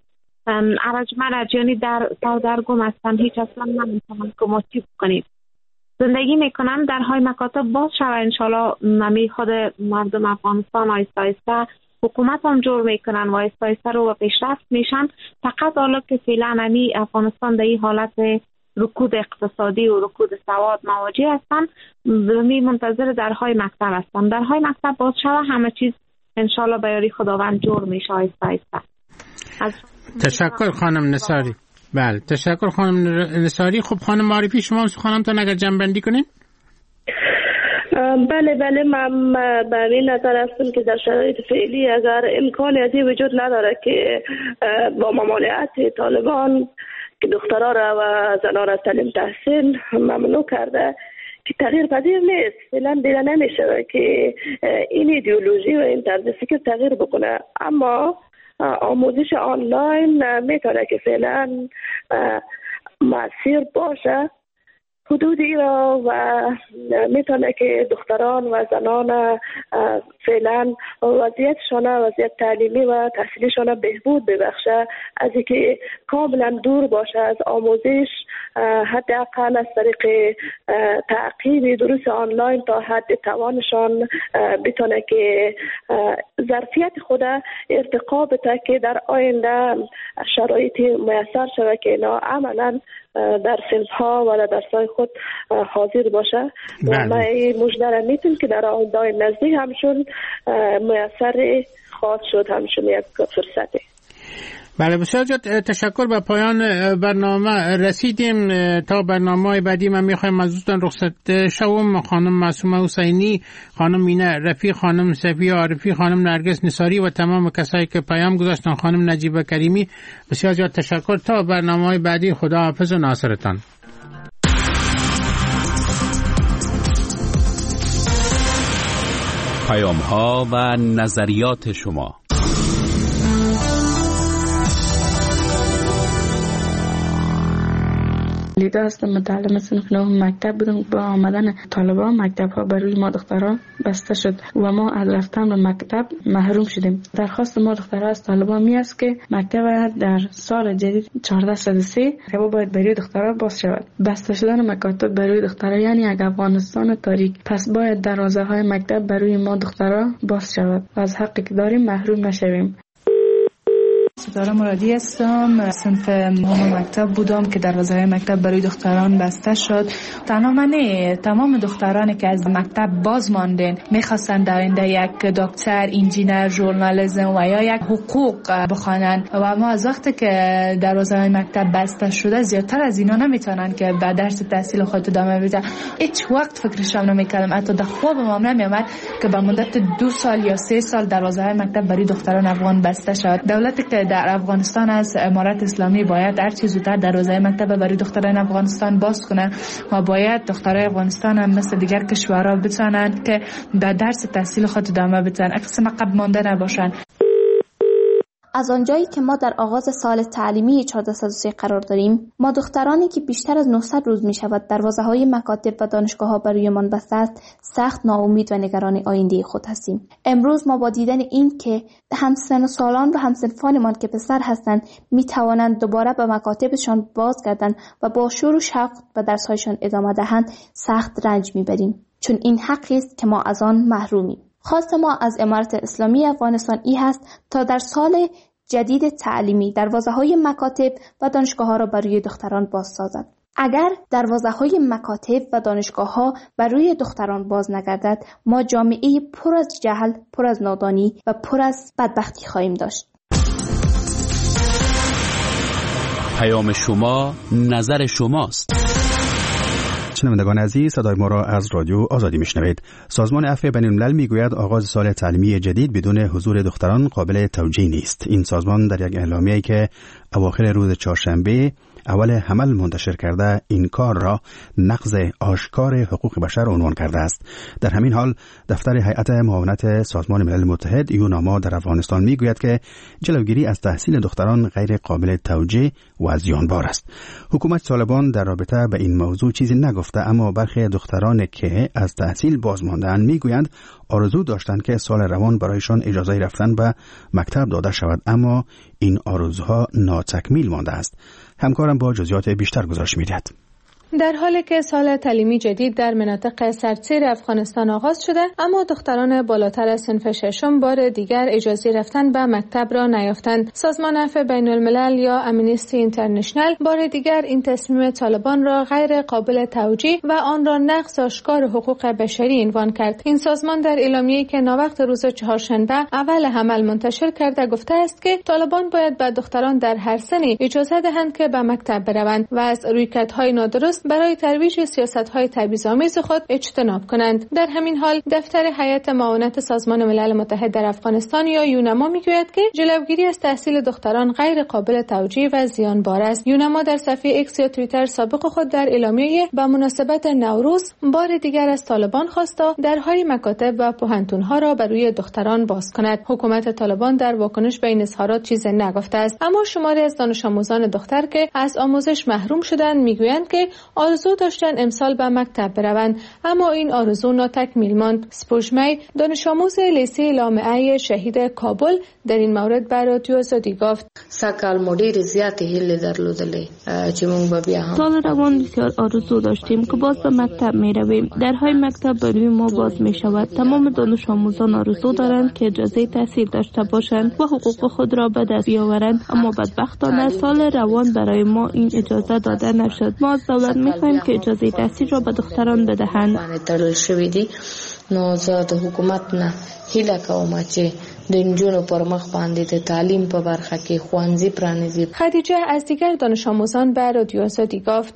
ارجمند در سردرگم هستن، هیچ اصلا نمیتونن کمکی بکنید. زندگی میکنن درهای مکاتب باز شود. انشالله نمی خود مردم افغانستان آیسته آیسته حکومت هم جور میکنن و آیسته آیسته رو پیشرفت میشن. فقط حالا که فعلا نمی افغانستان در این حالت رکود اقتصادی و رکود سواد مواجه هستن، می منتظر درهای مکتب هستن. درهای مکتب باز شود، همه چیز انشالله به یاری خداوند جور میشه آیسته آیسته. تشکر خانم نثاری. بله تشکر خانم نثاری. خب خانم معرفی شما خانمتان اگر جنبندی کنین. بله من به این نظر هستم که در شرایط فعلی اگر امکانی از این وجود نداره که با ممانعت طالبان که دخترها را و زنها را تعلیم تحصیل ممنوع کرده که تغییر پذیر نیست. فعلا دیده نمیشه که این ایدئولوژی و این طرز فکر تغییر بکنه، اما آموزش آنلاین میتونه که فعلا مؤثر باشه حدودی را و میتونه که دختران و زنان فعلا وضعیت تعلیمی و تحصیلیشان بهبود ببخشه، از اینکه کاملا دور باشه از آموزش، حداقل از طریق تعقیب دروس آنلاین تا حد توانشان بتونه که ظرفیت خود ارتقا بده که در آینده شرایطی میسر شده که اینا عملا در صنف‌ها و در درس‌های خود حاضر باشه. و ما این مژده میتونیم که در آینده نزدیک همشون میسر خواهد شد، همشون یک فرصته. بله بسیار تشکر. به پایان برنامه رسیدیم. تا برنامه بعدی من میخوایم از دوستان رخصت شوم. خانم معصومه حسینی، خانم مینه رفیق، خانم صفیه عارفی، خانم نرگس نثاری و تمام کسایی که پیام گذاشتن، خانم نجیبه کریمی، بسیار زیاد تشکر. تا برنامه بعدی خدا حافظ و ناصرتان. پیام ها و نظریات شما. لیدا هستم، متعلم صنف نهم مکتب بودم. با آمدن طالبان مکتب ها برای ما دختران بسته شد و ما از رفتن به مکتب محروم شدیم. درخواست ما دخترها از طالبان می است که مکتب در سال جدید 1403 باید برای دخترها باز شود. بسته شدن مکاتب برای دخترها یعنی یک افغانستان تاریک. پس باید دروازه های مکتب برای ما دخترها باز شود و از حقی که داریم محروم نشویم. ستاره مرادی هستم، صنف نهم مکتب بودم که دروازه‌های مکتب برای دختران بسته شد. تنها من نه، تمام دخترانی که از مکتب باز ماندن میخواستن در آینده یک دکتر، انجینر، ژورنالیسم و یا یک حقوق بخوانن و ما از وقتی که دروازه‌های مکتب بسته شده زیادتر از اینا نمیتونن که به درس تحصیل خود ادامه بدن. هیچ وقت فکرشم نمیکردم، حتی در خوابم نمیومد که به مدت 2 سال یا 3 سال دروازه‌های مکتب برای دختران افغان بسته شد. دولتی که در افغانستان از امارت اسلامی باید هر چه زودتر دروازه مکتب برای دختران افغانستان باز کنن و باید دخترای افغانستان هم مثل دیگر کشورها بتونن که به درس تحصیل خود ادامه بدن، اقسم عقب مانده نباشن. از آنجایی که ما در آغاز سال تعلیمی 1403 قرار داریم، ما دخترانی که بیشتر از 900 روز می شود دروازه‌های مکاتب و دانشگاه‌ها برایمان بسته است، سخت ناامید و نگران آینده خود هستیم. امروز ما با دیدن این که همسن سالان و همسنفانمان که پسر هستند می توانند دوباره به مکاتبشان بازگردند و با شور و شوق به درس‌هایشان ادامه دهند، سخت رنج می‌بریم، چون این حقی است که ما از آن محرومیم. خواست ما از امارت اسلامی افغانستان این هست تا در سال جدید تعلیمی دروازه‌های مکاتب و دانشگاه‌ها را برای دختران باز سازد. اگر دروازه‌های مکاتب و دانشگاه‌ها برای دختران باز نگردد، ما جامعه پر از جهل، پر از نادانی و پر از بدبختی خواهیم داشت. پیام شما، نظر شماست. شنوندگان عزیز، صدای ما را از رادیو آزادی میشنوید. سازمان عفو بین‌الملل میگوید آغاز سال تعلیمی جدید بدون حضور دختران قابل توجیه نیست. این سازمان در یک اعلامیه‌ای که اواخر روز چهارشنبه اول حمل منتشر کرده این کار را نقض آشکار حقوق بشر عنوان کرده است. در همین حال دفتر هیئت معاونت سازمان ملل متحد یوناما در افغانستان میگوید که جلوگیری از تحصیل دختران غیر قابل توجیه و زیانبار است. حکومت طالبان در رابطه به این موضوع چیزی نگفته، اما برخی دختران که از تحصیل باز مانده‌اند میگویند آرزو داشتند که سال روان برایشان اجازه رفتن به مکتب داده شود، اما این آرزوها ناتکمیل مانده است. همکارم با جزئیات بیشتر گزارش می‌دهد. در حالی که سال تعلیمی جدید در مناطق سرزیر افغانستان آغاز شده، اما دختران بالاتر از صنف ششم بار دیگر اجازه رفتن به مکتب را نیافتند. سازمان عفو بین‌الملل یا امنیستی اینترنشنال بار دیگر این تصمیم طالبان را غیر قابل توجیه و آن را نقض آشکار حقوق بشری عنوان کرد. این سازمان در اعلامیه‌ای که ناوقت روز چهارشنبه اول حمل منتشر کرده گفته است که طالبان باید به دختران در هر سنی اجازه دهند که به مکتب بروند و از رویکردهای نادرست برای ترویج سیاست‌های تبعیض‌آمیز خود اجتناب کنند. در همین حال دفتر هیئت معاونت سازمان ملل متحد در افغانستان یا یوناما میگوید که جلوگیری از تحصیل دختران غیر قابل توجیه و زیانبار است. یوناما در صفحه ایکس یا توییتر سابق خود در اعلامیه به مناسبت نوروز بار دیگر از طالبان خواسته درهای مکاتب و پوهنتون‌ها را بر روی دختران باز کند. حکومت طالبان در واکنش به این اظهارات چیزی نگفته است، اما شماری از دانش آموزان دختر که از آموزش محروم شدند میگویند که آرزو داشتن امسال به مکتب بروند، اما این آرزو ناتکمیل ماند. سپوژمی دانش آموز لیسه لامعه شهید کابل در این مورد بر رادیو آزادی گفت: سکال مدیر زیاتی هیله درلودلی چې مونږ به بیا هم سال روان بسیار آرزو داشتیم که باز به مکتب می رویم. درهای مکتب برای ما باز می شود. تمام دانش آموزان آرزو دارند که اجازه تحصیل داشته باشند و حقوق خود را به دست بیاورند، اما بدبختانه سال روان برای ما این اجازه داده نشد. ما از دولت می‌خواهیم که اجازه تحصیل را به دختران بدهند. نو زه د حکومت نه هیله کوم چې د نجونو پر مخ باندې د تعلیم په برخه کې ښوونځي پرانیزي. خدیجه از دیگر دانش آموزان به رادیو آزادی گفت: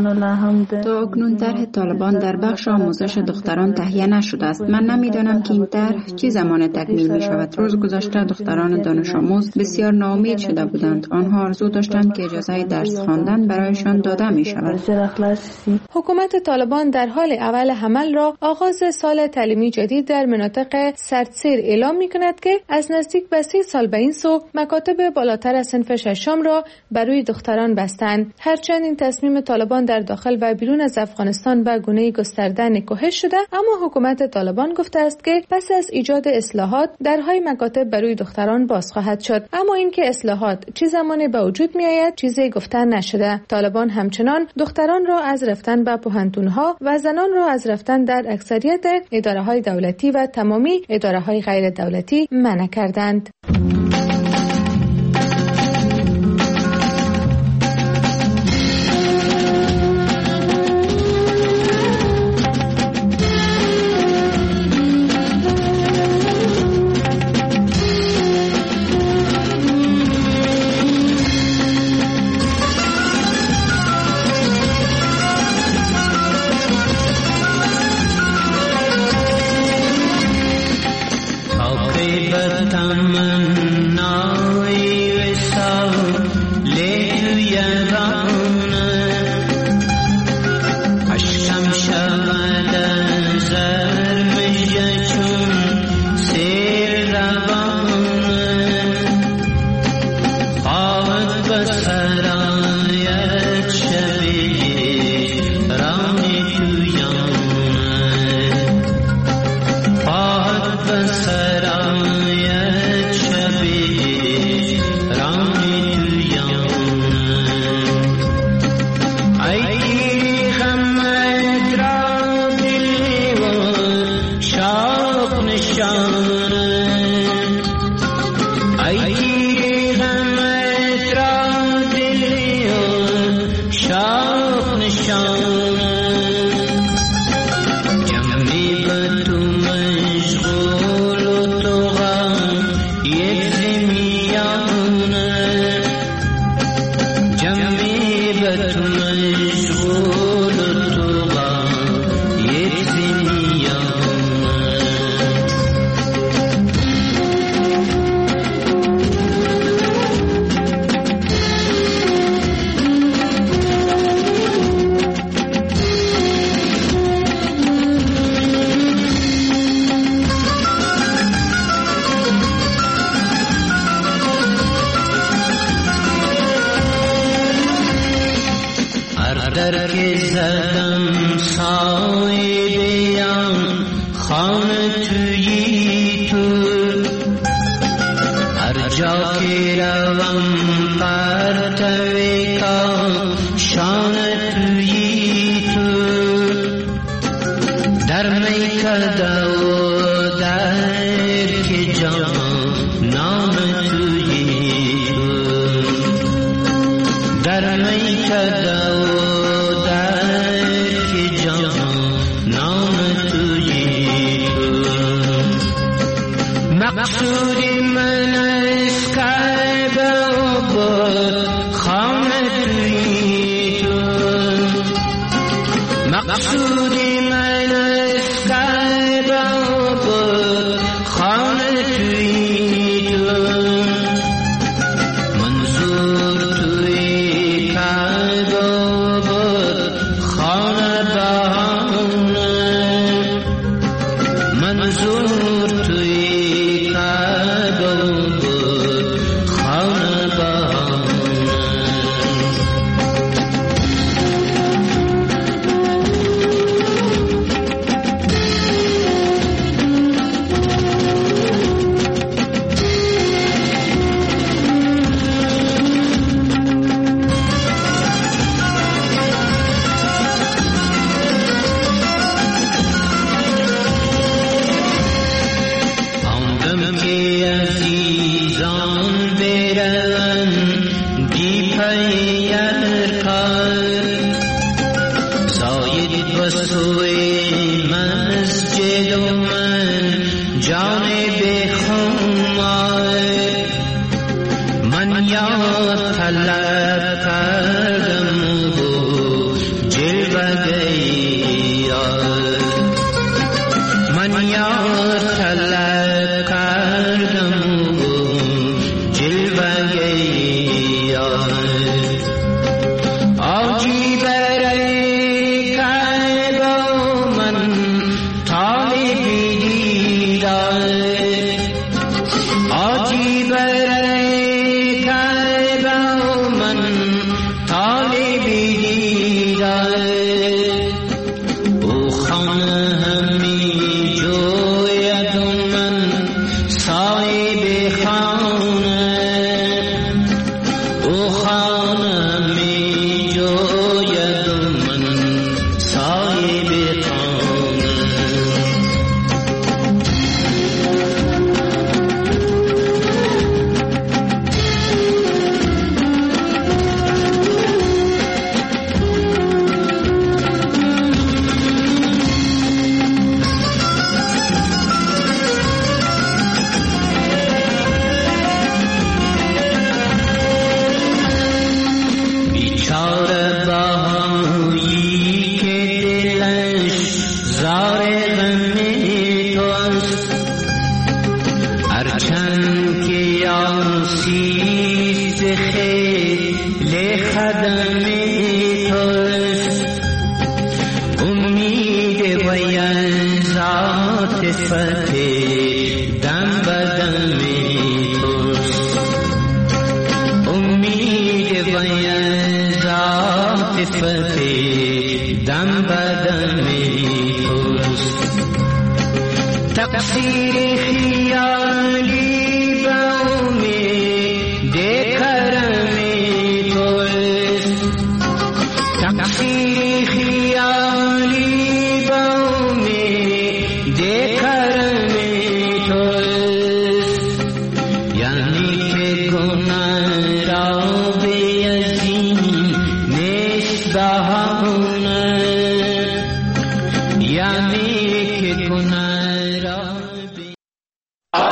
تا اکنون طرح طالبان در بخش آموزش دختران تهیه نشده است. من نمیدانم که این طرح چه زمان تکمیل می شود. روز گذشته دختران دانش آموز بسیار ناامید شده بودند. آنها آرزو داشتند که اجازه درس خواندن برایشان داده می شود. حکومت طالبان در حال اول حمل را آغاز سال تعلیمی جدید در مناطق سردسیر اعلام می کند که از نزدیک به 3 سال به این سو مکاتب بالاتر از صنف ششم را برای دختران بستند. هرچند این تصمیم طالبان در داخل و بیرون از افغانستان به گونه‌ای گسترده نکوهش شده، اما حکومت طالبان گفته است که پس از ایجاد اصلاحات درهای مکاتب برای دختران باز خواهد شد، اما اینکه اصلاحات چه زمانی به وجود می آید چیزی گفته نشده. طالبان همچنان دختران را از رفتن به پوهنتون‌ها و زنان را از رفتن در اکثریت اداره‌های دولتی و تمامی اداره‌های غیر دولتی منع کردند. قدر که زدم صاحبیم خانه تویی تو، هر جا که روم پرتوی شانه تویی تو، در میکده و در که جان نام تویی تو، در میکده و در که جان نام تویی تو، مقصودی من از کعبه و خانه تویی تو، مقصودی من از کعبه و خانه تویی تو، منظور توی کعبه و خانه بهانه، منظور توی کعبه و خانه بهانه. هرچند که یاسی خیلی خدم